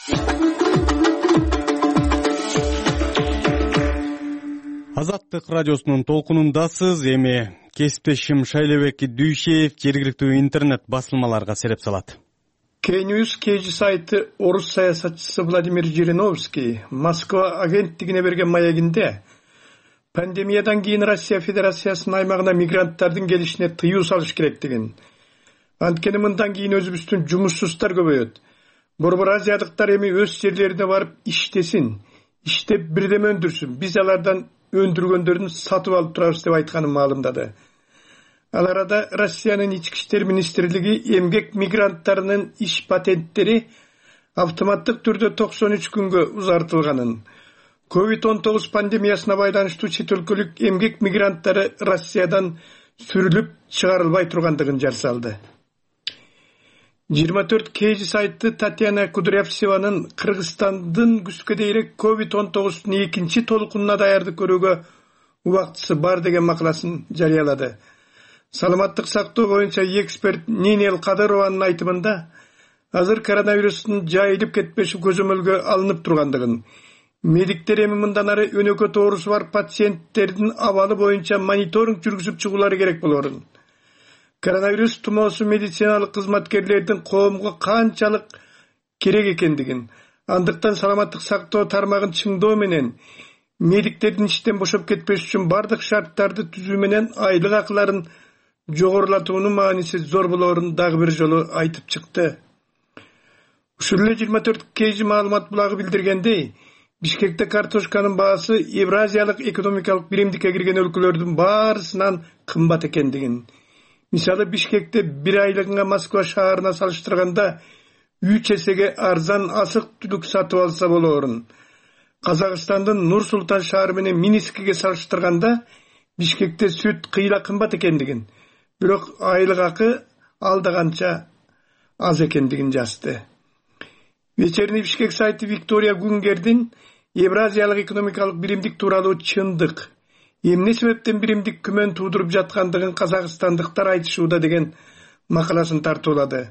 Speaker 2: Азаттык радиосунун толкунундасыз. Эми кесиптешим Шайлебек Дүйшеев жергиликтүү интернет басылмаларга сереп салат.
Speaker 10: Кей-Ньюс Кейджи сайты орус саясатчысы Владимир Жириновский Москва агенттигине берген маегинде пандемиядан кийин Россия Федерациясынын аймагына мигранттардын келишине тыюу салыш керектигин, анткени мындан кийин өзүбүздүн жумушсуздар көбөйөт. Борбор азиядыктар эми өз жерлерине барып иштесин, иштеп бирдеме өндүрсүн, биз алардан өндүргөндөрүн сатып алып турабыз деп айтканын маалымдады. Ал арада Россиянын ички иштер министрлиги эмгек мигранттарынын иш патенттери автоматтык түрдө токсон үч күнгө узартылганын, ковид он тогуз пандемиясына байланыштуу чет өлкөлүк эмгек мигранттары Россиядан сүрүлүп чыгарылбай тургандыгын жар салды. жыйырма төрт Кейджи сайты Татьяна Кудрявцеванын Кыргызстандын күзгө ковид он тогуздун экинчи толкунуна даярдык көрүүгө убактысы бар деген макаласын жарыялады. Саламаттык сактоо боюнча эксперт Нинел Кадырованын айтымында азыр коронавирустун жайылып кетпеши көзөмөлгө алынып тургандыгын, медиктер эми мындан ары өнөкөт оорусу бар пациенттердин абалы боюнча мониторинг жүргүзүп чыгуулары керек болорун. Коронавирус тумоосу медициналык кызматкерлердин коомго канчалык керек экендигин, андыктан саламаттык сактоо тармагын чыңдоо менен медиктердин иштен бошоп кетпеш үчүн бардык шарттарды түзүү менен айлык акыларын жогорулатуунун мааниси зор болоорун дагы бир жолу айтып чыкты. Ушул эле жыйырма төрт Кейджи маалымат булагы билдиргендей, Бишкекте картошканын баасы Евразиялык экономикалык биримдикке кирген өлкөлөрдүн баарысынан кымбат экендигин, мисалы Бишкекте бир айлыгына Москва шаарына салыштырганда үч эсеге арзан асык түлүк сатып алса болоорун. Казакстандын Нур Султан шаары менен Минскиге салыштырганда Бишкекте сүт кыйла кымбат экендигин, бирок айлык акы алда канча аз экендигин жазды. Вечерний Бишкек сайты Виктория Гунгердин Евразиялык экономикалык биримдик тууралуу чындык, эмне себептен биримдик күмөн туудуруп жаткандыгын казакстандыктар айтышууда деген макаласын тартуулады.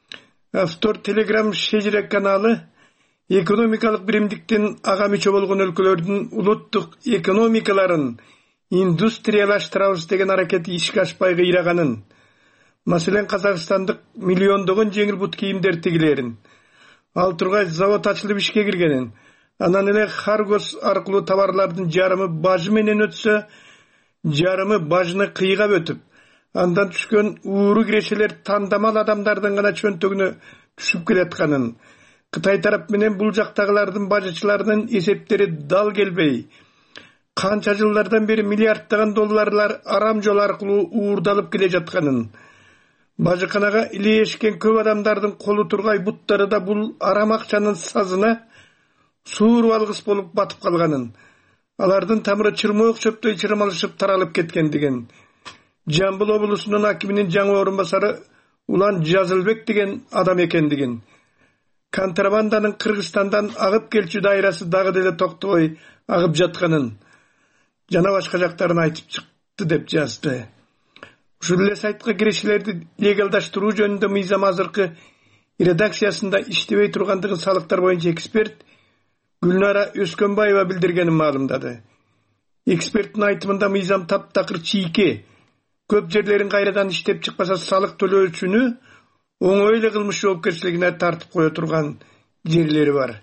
Speaker 10: Автор Телеграм Шежире каналы экономикалык биримдиктин ага мүчө болгон өлкөлөрдүн улуттук экономикаларын индустриялаштырабыз деген аракети ишке ашпай кыйраганын, маселен Казакстандык миллиондогон жеңил бут кийимдер тигилерин, ал тургай завод ачылып ишке киргенин, анан эле Харгос аркылуу товарлардын жарымы бажы менен өтсө, жарымы бажыны кыйгап өтүп, андан түшкөн ууру кирешелер тандамал адамдардын гана чөнтөгүнө түшүп келатканын, Кытай тарап менен бул жактагылардын бажычыларынын эсептери дал келбей, канча жылдардан бери миллиарддаган долларлар арам жол аркылуу уурдалып келе жатканын, бажыканага илешкен көп адамдардын колу тургай буттары да бул арам акчанын сазына сууруп алгыс болуп батып калганын, алардын тамыры чырмоок чөптөй чырмалышып таралып кеткендигин, Жамбыл облусунун акиминин жаңы орун басары Улан Жазылбек деген адам экендигин, контрабанданын Кыргызстандан агып келчү дайрасы дагы деле токтобой агып жатканын жана башка жактарын айтып чыкты деп жазды. Ушул эле сайтка кирешелерди легалдаштыруу жөнүндө мыйзам азыркы редакциясында иштебей тургандыгын салыктар боюнча эксперт Гүлнара Өскөнбаева билдиргенин маалымдады. Эксперттин айтымында мыйзам таптакыр чийке, көп жерлерин кайрадан иштеп чыкпаса салык төлөөчүнү оңой эле кылмыш жоопкерчилигине тартып кое турган жерлери бар.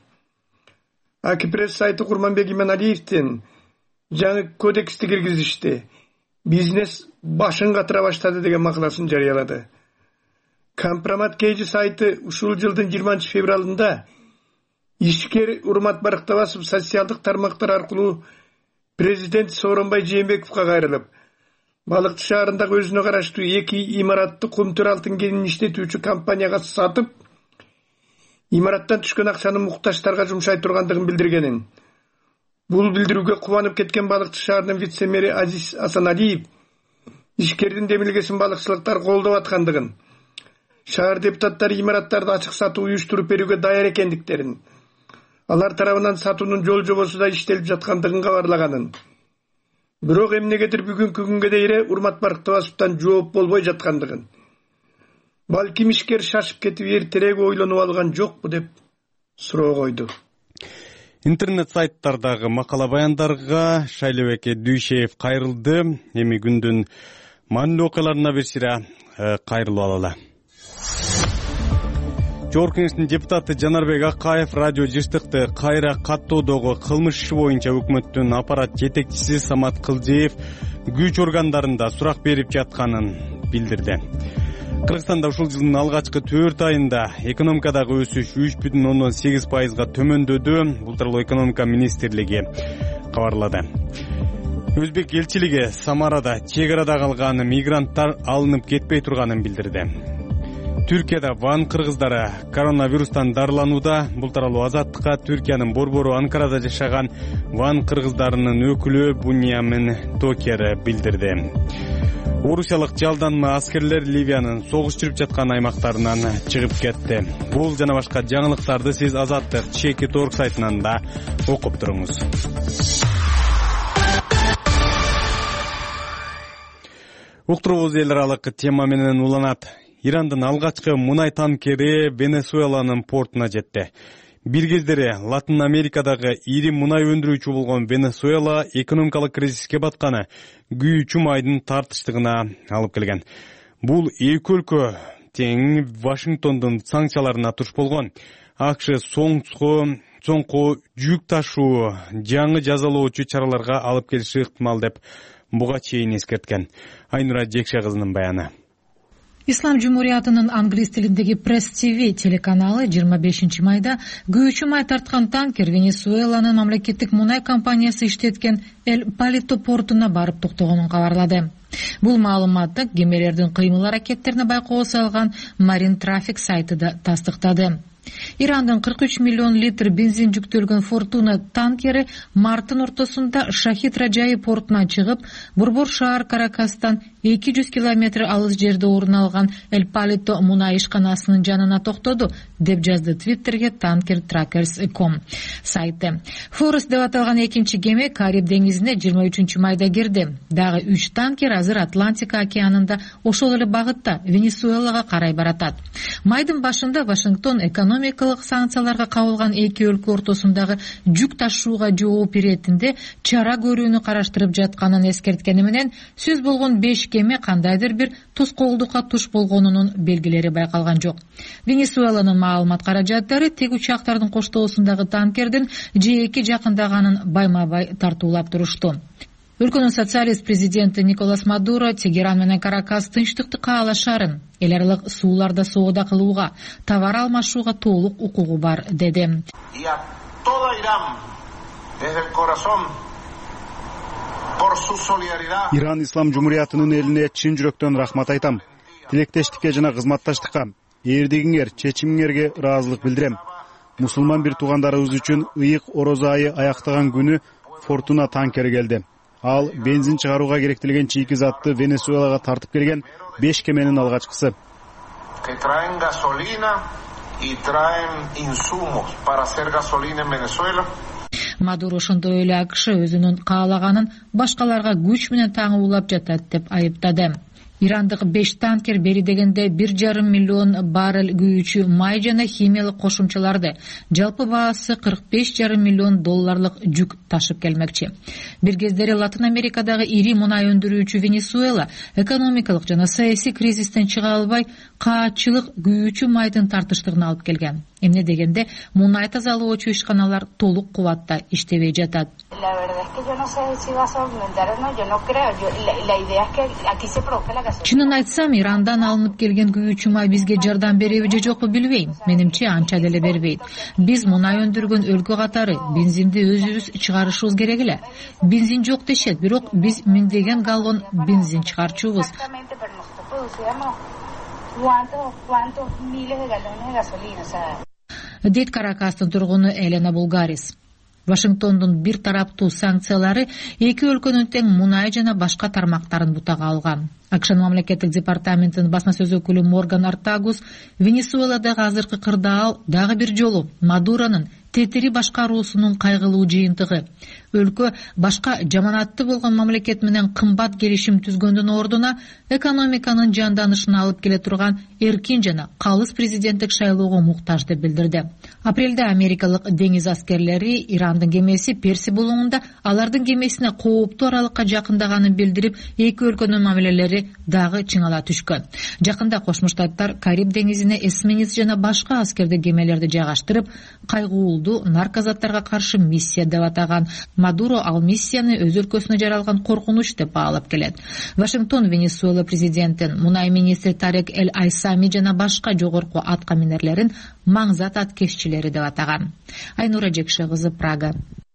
Speaker 10: Акипресс сайты Курманбек Иманалиевдин жаңы кодексти киргизишти, бизнес башын катыра баштады деген макаласын жарыялады. Компромат Кейжи сайты ушул жылдын жыйырманчы февралында ишкер Урмат Барктабасов социалдык тармактар аркылуу президент Сооронбай Жээнбековго кайрылып, Балыкчы шаарындагы өзүнө караштуу эки имаратты кумтөр алтын кенин иштетүүчү компанияга сатып, имараттан түшкөн акчаны муктаждарга жумшай тургандыгын билдиргенин. Бул билдирүүгө кубанып кеткен Балыкчы шаарынын вице-мэри Азиз Асаналиев ишкердин демилгесин балыкчылыктар колдоп аткандыгын, шаар депутаттары имараттарды ачык сатуу уюштуруп берүүгө даяр экендиктерин, алар тарабынан сатуунун жол жобосу да иштелип жаткандыгын кабарлаганын. Бирок эмнегедир бүгүнкү күнгө дейре Урмат Барктабасовдон жооп болбой жаткандыгын, балким ишкер шашып кетип эртерээк ойлонуп алган жокпу деп суроо койду.
Speaker 2: Интернет сайттардагы макала баяндарга Шайлебек Дүйшеев кайрылды. Эми күндүн маанилүү окуяларына бир сыйра кайрылып алалы. Жогорку Кеңештин депутаты Жанарбек Акаев радио жыштыкты кайра каттоодогу кылмыш иши боюнча өкмөттүн аппарат жетекчиси Самат Кылжеев күч органдарында сурак берип жатканын билдирди. Кыргызстанда ушул жылдын алгачкы төрт айында экономикадагы өсүш үч бүтүн ондон сегиз пайызга төмөндөдү. Бул тууралуу экономика министрлиги кабарлады. Өзбек элчилиги Самарада чек арада калган мигранттар алынып кетпей турганын билдирди. Түркияда ван кыргыздары коронавирустан дарыланууда. Бул тууралуу Азаттыкка Түркиянын борбору Анкарада жашаган ван кыргыздарынын өкүлү Буниямин Токер билдирди. Орусиялык жалданма аскерлер Ливиянын согуш жүрүп жаткан аймактарынан чыгып кетти. Бул жана башка жаңылыктарды сиз Азаттык чеки точка орг сайтынан да окуп туруңуз. Уктуруубуз эл аралык тема менен уланат. Ирандын алгачкы мунай танкери Венесуэланын портуна жетти. Бир кездери Латын Америкадагы ири мунай өндүрүүчү болгон Венесуэла экономикалык кризиске батканы күйүүчү майдын тартыштыгына алып келген. Бул эки өлкө тең Вашингтондун санкцияларына туш болгон. АКШ соңку жүк ташуу жаңы жазалоочу чараларга алып келиши ыктымал деп буга чейин эскерткен. Айнура Жекше кызынын баяны.
Speaker 20: Ислам Жумуриятынын англис тилиндеги Пресс ТВ телеканалы жыйырма бешинчи майда күйүүчү май тарткан танкер Венесуэланын мамлекеттик мунай компаниясы иштеткен Эль Палито портуна барып токтогонун кабарлады. Бул маалыматты кемелердин кыймыл аракеттерине байкоо салган Marine Traffic сайты да тастыктады. Ирандын кырк үч миллион литр бензин жүктөлгөн Фортуна танкери марттын ортосунда Шахид Раджаи портунан чыгып, Борбор шаар Каракастан эки жүз километр алыс жерде орун алган Эль Палито мунай ишканасынын жанына токтоду, деп жазды Твиттерге Tanker Trackers точка ком сайты. Форест деп аталган экинчи кеме Кариб деңизине жыйырма үчүнчү майда кирди. Дагы үч танкер азыр Атлантика океанында ошол эле багытта Венесуэлага карай баратат. Майдын башында Вашингтон экономикалык санкцияларга кабылган эки өлкө ортосундагы жүк ташууга жооп иретинде чара көрүүнү караштырып жатканын эскерткени менен, сөз болгон беш кеме кандайдыр бир тоскоолдукка туш болгонунун белгилери байкалган жок. Венесуэланын маалымат каражаттары тек учактардын коштоосундагы танкердин же эки жакындаганын байма-бай тартуулап турушту. Өлкөнүн социалист президенти Николас Мадуро Тегеран менен Каракас тынчтыкты каалашарын, эл аралык сууларда соода кылууга, товар алмашууга толук укугу бар деди.
Speaker 8: Иран Ислам Жумуриятынын элине чын жүрөктөн рахмат айтам. Тилектештикке жана кызматташтыкка, ээрдигиңер, чечимиңерге ыраазылык билдирем. Мусулман бир туугандарыбыз үчүн ыйык орозо айы аяктаган күнү Фортуна танкери келди. Ал бензин чыгарууга керектелген чийки затты Венесуэлага тартып келген беш кеменин алгачкысы.
Speaker 20: Мадуро ошондой эле АКШ өзүнүн каалаганын башкаларга күч менен таңуулап жатат деп айыптады. Ирандык беш танкер бери дегенде бир жарым миллион баррель күйүүчү май жана химиялык кошумчаларды, жалпы баасы кырк беш жарым миллион долларлык жүк ташып келмекчи. Бир кездери Латын Америкадагы ири мунай өндүрүүчү Венесуэла экономикалык жана саясий кризистен чыга албай, каатчылык күйүүчү майдын тартыштыгына алып келген. Эмне дегенде мунай тазалоочу ишканалар толук кубатта иштебей жатат. Чынын айтсам, Ирандан алынып келген күйүүчү май бизге жардам береби же жокпу билбейм. Менимче анча деле бербейт. Биз мунай өндүргөн өлкө катары бензинди өзүбүз чыгарышыбыз керек эле. Бензин жок дешет, бирок биз миңдеген галлон бензин чыгарчубуз. Дейт Каракастын тургуну Елена Булгарис. Вашингтондун бир тараптуу санкциялары эки өлкөнүн тең мунай жана башка тармактарын бутага алган. АКШнын мамлекеттик департаментинин басма сөз өкүлү Морган Артагус Венесуэладагы азыркы кырдаал дагы бир жолу Мадуронун тетири башкаруусунун кайгылуу жыйынтыгы. Өлкө башка жаманатты болгон мамлекет менен кымбат келишим түзгөндүн ордуна экономиканын жанданышына алып келе турган эркин жана калыс президенттик шайлоого муктаж деп билдирди. Апрелде америкалык деңиз аскерлери Ирандын кемеси Перси булуңунда алардын кемесине кооптуу аралыкка жакындаганын билдирип, эки өлкөнүн мамилелери дагы чыңала түшкөн. Жакында Кошмо Штаттар Кариб деңизине эсминец жана башка аскердик кемелерди жайгаштырып, кайгуулуу наркозаттарга каршы миссия деп атаган. Мадуро ал миссияны өз өлкөсүнө жаралган коркунуч деп баалап келет. Вашингтон Венесуэла президентин, мунай министри Тарек Эль Айсами жана башка жогорку аткаминерлерин маңзат аткезчилери деп атаган. Айнура Жекше кызы, Прага.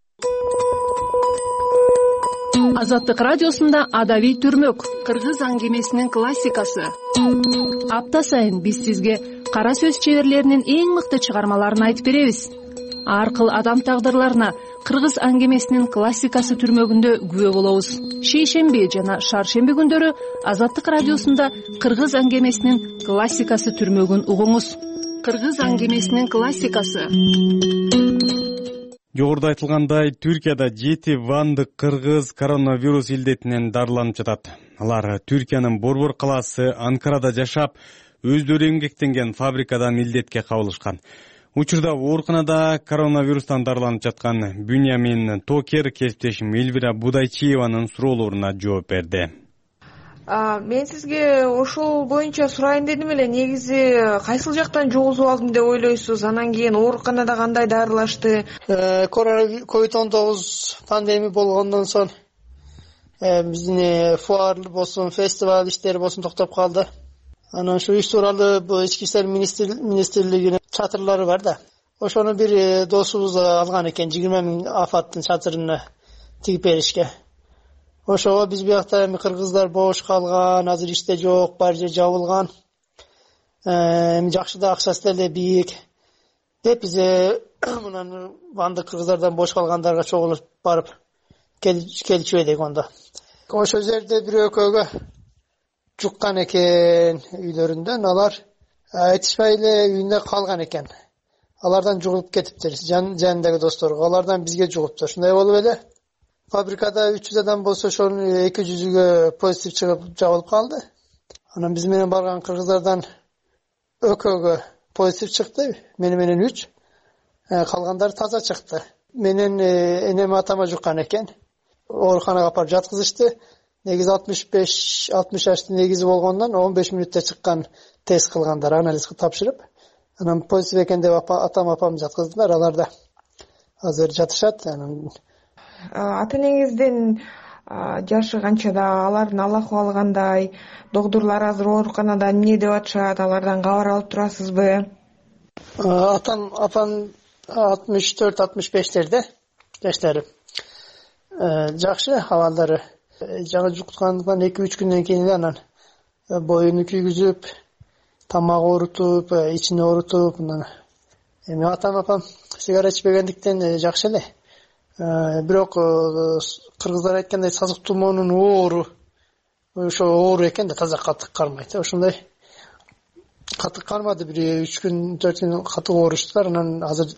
Speaker 11: Азаттык радиосунда Адабий түрмөк, кыргыз аңгемесинин классикасы. Апта сайын биз сизге кара сөз чеберлеринин эң мыкты чыгармаларын айтып беребиз. Ар кыл адам тагдырларына кыргыз аңгемесинин классикасы түрмөгүндө күбө болобуз. Шейшемби жана шаршемби күндөрү Азаттык радиосунда кыргыз аңгемесинин классикасы түрмөгүн угуңуз. Кыргыз аңгемесинин классикасы.
Speaker 2: Жогоруда айтылгандай, Түркияда жети вандык кыргыз коронавирус илдетинен дарыланып жатат. Алар Түркиянын Борбор калаасы Анкарада жашап, өздөрү эмгектенген фабрикадан илдетке кабылышкан. Учурда ооруканада коронавирустан дарыланып жаткан Бюнямин Токер кесиптешим Эльвира Будайчиеванын суроолоруна жооп берди.
Speaker 12: Мен сизге ошол боюнча сурайын дедим эле. Негизи кайсыл жактан жугузуп алдым деп ойлойсуз? Анан кийин ооруканада кандай дарылашты?
Speaker 21: ковид он тогуз пандемия болгондон соң биздин фуар болсун, фестиваль иштери болсун токтоп калды. Анан ушу иш тууралуу бул ички иштер министрлигинин чатырлары бар да. Ошону бир досубуз алган экен, жыйырма миң афаттын чатырына тигип беришке. Ошого биз биякта эми кыргыздар бош калган, азыр иште жок, бар жер жабылган. Эми жакшы да акчасы деле бийик. деп биз мынан бандык кыргыздардан бош калгандарга чогулуп барып келчү эдик. Онда ошол жерде бир экөөгө жуккан экен үйлөрүндөн. Алар айтышпай эле үйүндө калган экен. Алардан жугулуп кетиптир. Жанындагы досторго алардан бизге жугуптур. Ушундай болуп эле фабрикада үч жүз адам болсо ошонун эки жүзүгө позитив чыгып жабылып калды. Анан биз менен барган кыргыздардан экөөгө позитив чыкты. Мени менен үч. Калгандар таза чыкты. Менен энем атама жуккан экен. Ооруканага апарып жаткызышты. Негизи алтымыш беш алтымыш жаштын негизи болгондон он беш мүнөттө чыккан тест кылгандар, анализ тапшырып. Анан позитив экен деп атам апам жаткыздылар. Алар да азыр жатышат. Анан
Speaker 12: ата энеңиздин жашы канчада, алардын Алла каалагандай доктурлар азыр ооруканада эмне деп атышат, алардан кабар алып турасызбы?
Speaker 21: Атам апам алтымыш төрт алтымыш бештерде жаштары. Жакшы абалдары. Жаңы жуккандан эки үч күндөн кийин анан боюну күйгүзүп, тамак оорутуп, ичине оорутуп, анан эми атам апам сигарет ичпегендиктен жакшы эле. Бирок кыргыздар айткандай сазык тумоонун оору ошо оору экен да, таза катык кармайт. Ошондой катык кармады, бир үч күн төрт күн катык ооруштур. Анан азыр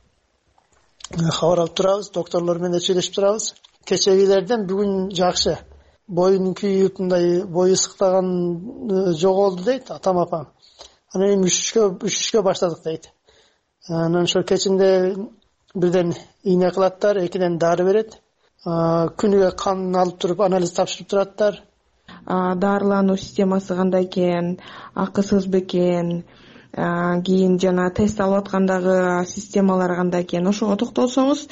Speaker 21: кабар алып турабыз, докторлор менен сүйлөшүп турабыз. Кечегилерден бүгүн жакшы. Боюн күйүп, мындай бою ысыктаган жоголду дейт атам апам. Анан эми үшүшкө үшүшкө баштадык дейт. Анан ошо кечинде бирден ийне кылаттар, экиден дары берет. Күнүгө кан алып туруп анализ тапшырып тураттар.
Speaker 12: Дарылануу системасы кандай экен, акысыз бекен, кийин жана тест алып аткандагы системалар кандай экен, ошого токтолсоңуз.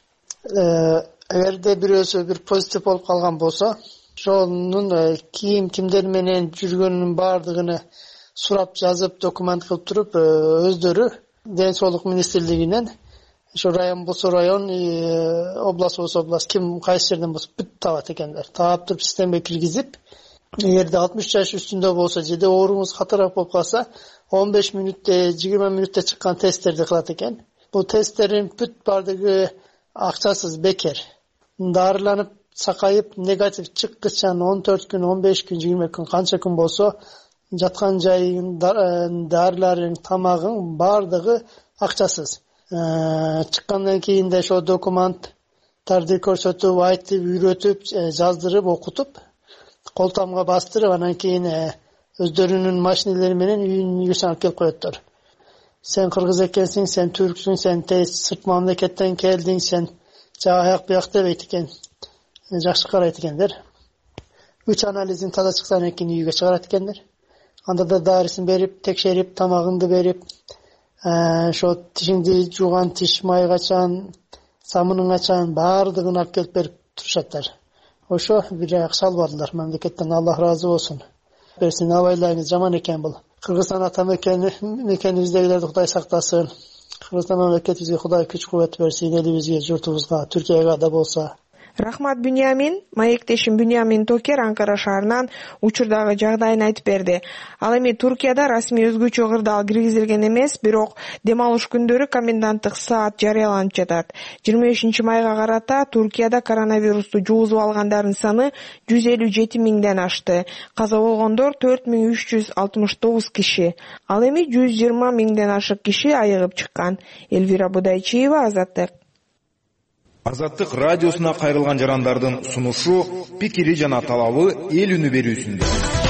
Speaker 21: Эгерде бирөөсү бир позитив болуп калган болсо, ошонун ким кимдер менен жүргөнүнүн баардыгын сурап жазып документ кылып туруп, өздөрү Ден соолук министрлигинен ошо район болсо район, область болсо область, ким кайсы жерден болсо бүт табат экендер. Таап туруп системага киргизип, эгерде алтымыш жаш үстүндө болсо же ооруңуз катыраак болуп калса, он беш мүнөттө, жыйырма мүнөттө чыккан тесттерди кылат экен. Бул тесттердин бүт баардыгы акчасыз, бекер. Дарыланып, сакайып, негатив чыккычан он төрт күн, он беш күн, жыйырма күн, канча күн болсо, жаткан жайың, дарыларың, тамагың баардыгы акчасыз. Чыккандан кийин да ошо документтарды көрсөтүп, айтып, үйрөтүп, жаздырып, окутуп, кол тамга бастырып, анан кийин өздөрүнүн машинелери менен үйүңүзгө алып келип коёттор. Сен кыргыз экенсиң, сен түрксүң, сен тез сырт мамлекеттен келдиң, сен жа аяк бияк дебейт экен. Жакшы карайт экендер. Үч анализин таза чыксан кийин үйгө чыгарат экендер. Анда да дарысын берип, текшерип, тамагыңды берип, ошо тишиңди жууган тиш май качан, самының качан баардыгын алып келип берип турушаттар. Ошо бир акча албадылар мамлекеттен, Алла ыраазы болсун. Берсин, абайларыңыз жаман экен бул. Кыргызстан ата мекенибиздегилерди Кудай сактасын. Кыргызстан мамлекетибизге Кудай күч кубат берсин, элибизге, журтубузга, Түркияга да болсо.
Speaker 12: Рахмат Бюнямин, маектешим Бюнямин Токер Анкара шаарынан учурдагы жагдайын айтып берди. Ал эми Туркияда расмий өзгөчө кырдаал киргизилген эмес, бирок дем алыш күндөрү коменданттык саат жарыяланып жатат. жыйырма бешинчи майга карата Туркияда коронавирусту жугузуп алгандардын саны жүз элүү жети миңден ашты. Каза болгондор төрт миң үч жүз алтымыш тогуз киши. Ал эми жүз жыйырма миңден ашык киши айыгып чыккан. Элвира Будайчиева, Азаттык.
Speaker 4: Азаттык радиосуна кайрылган жарандардын сунушу, пикири жана талабы эл үнү берүүсүндө.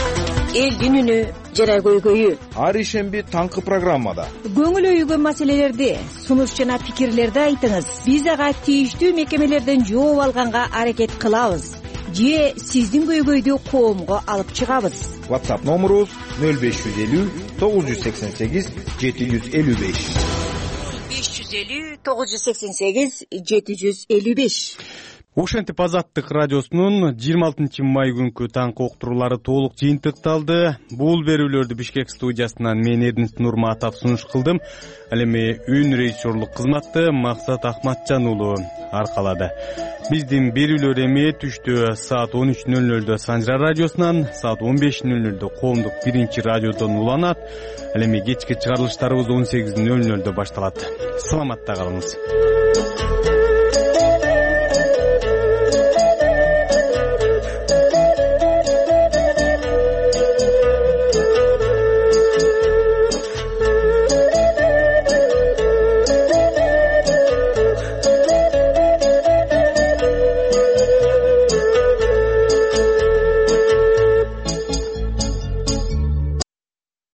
Speaker 14: Элдин үнү жара көйгөйү.
Speaker 4: Ар ишемби таңкы программада.
Speaker 14: Көңүл өйгөн маселелерди, сунуш жана пикирлерди айтыңыз. Биз ага тийиштүү мекемелерден жооп алганга аракет кылабыз. Же сиздин көйгөйдү коомго алып чыгабыз.
Speaker 4: WhatsApp номерубуз нөл беш жүз элүү тогуз жүз сексен сегиз жети жүз элүү беш.
Speaker 14: беш жүз элүү тогуз жүз сексен сегиз жети жүз элүү беш.
Speaker 2: ошентип Азаттык радиосунун жыйырма алтынчы май күнкү таңкы уктуруулары толук жыйынтыкталды. Бул берүүлөрдү Бишкек студиясынан мен Эрдинт Нурматов сунуш кылдым. Ал эми үн режиссерлук кызматты Максат Ахматжан уулу аркалады. Биздин берүүлөр эми түштө саат он үч нөл нөлдө Санжар радиосунан, саат он беш нөл нөлдө Коомдук биринчи радиодон уланат. Ал эми кечки чыгарылыштарыбыз он сегиз нөл нөлдө башталат. Саламатта калыңыз.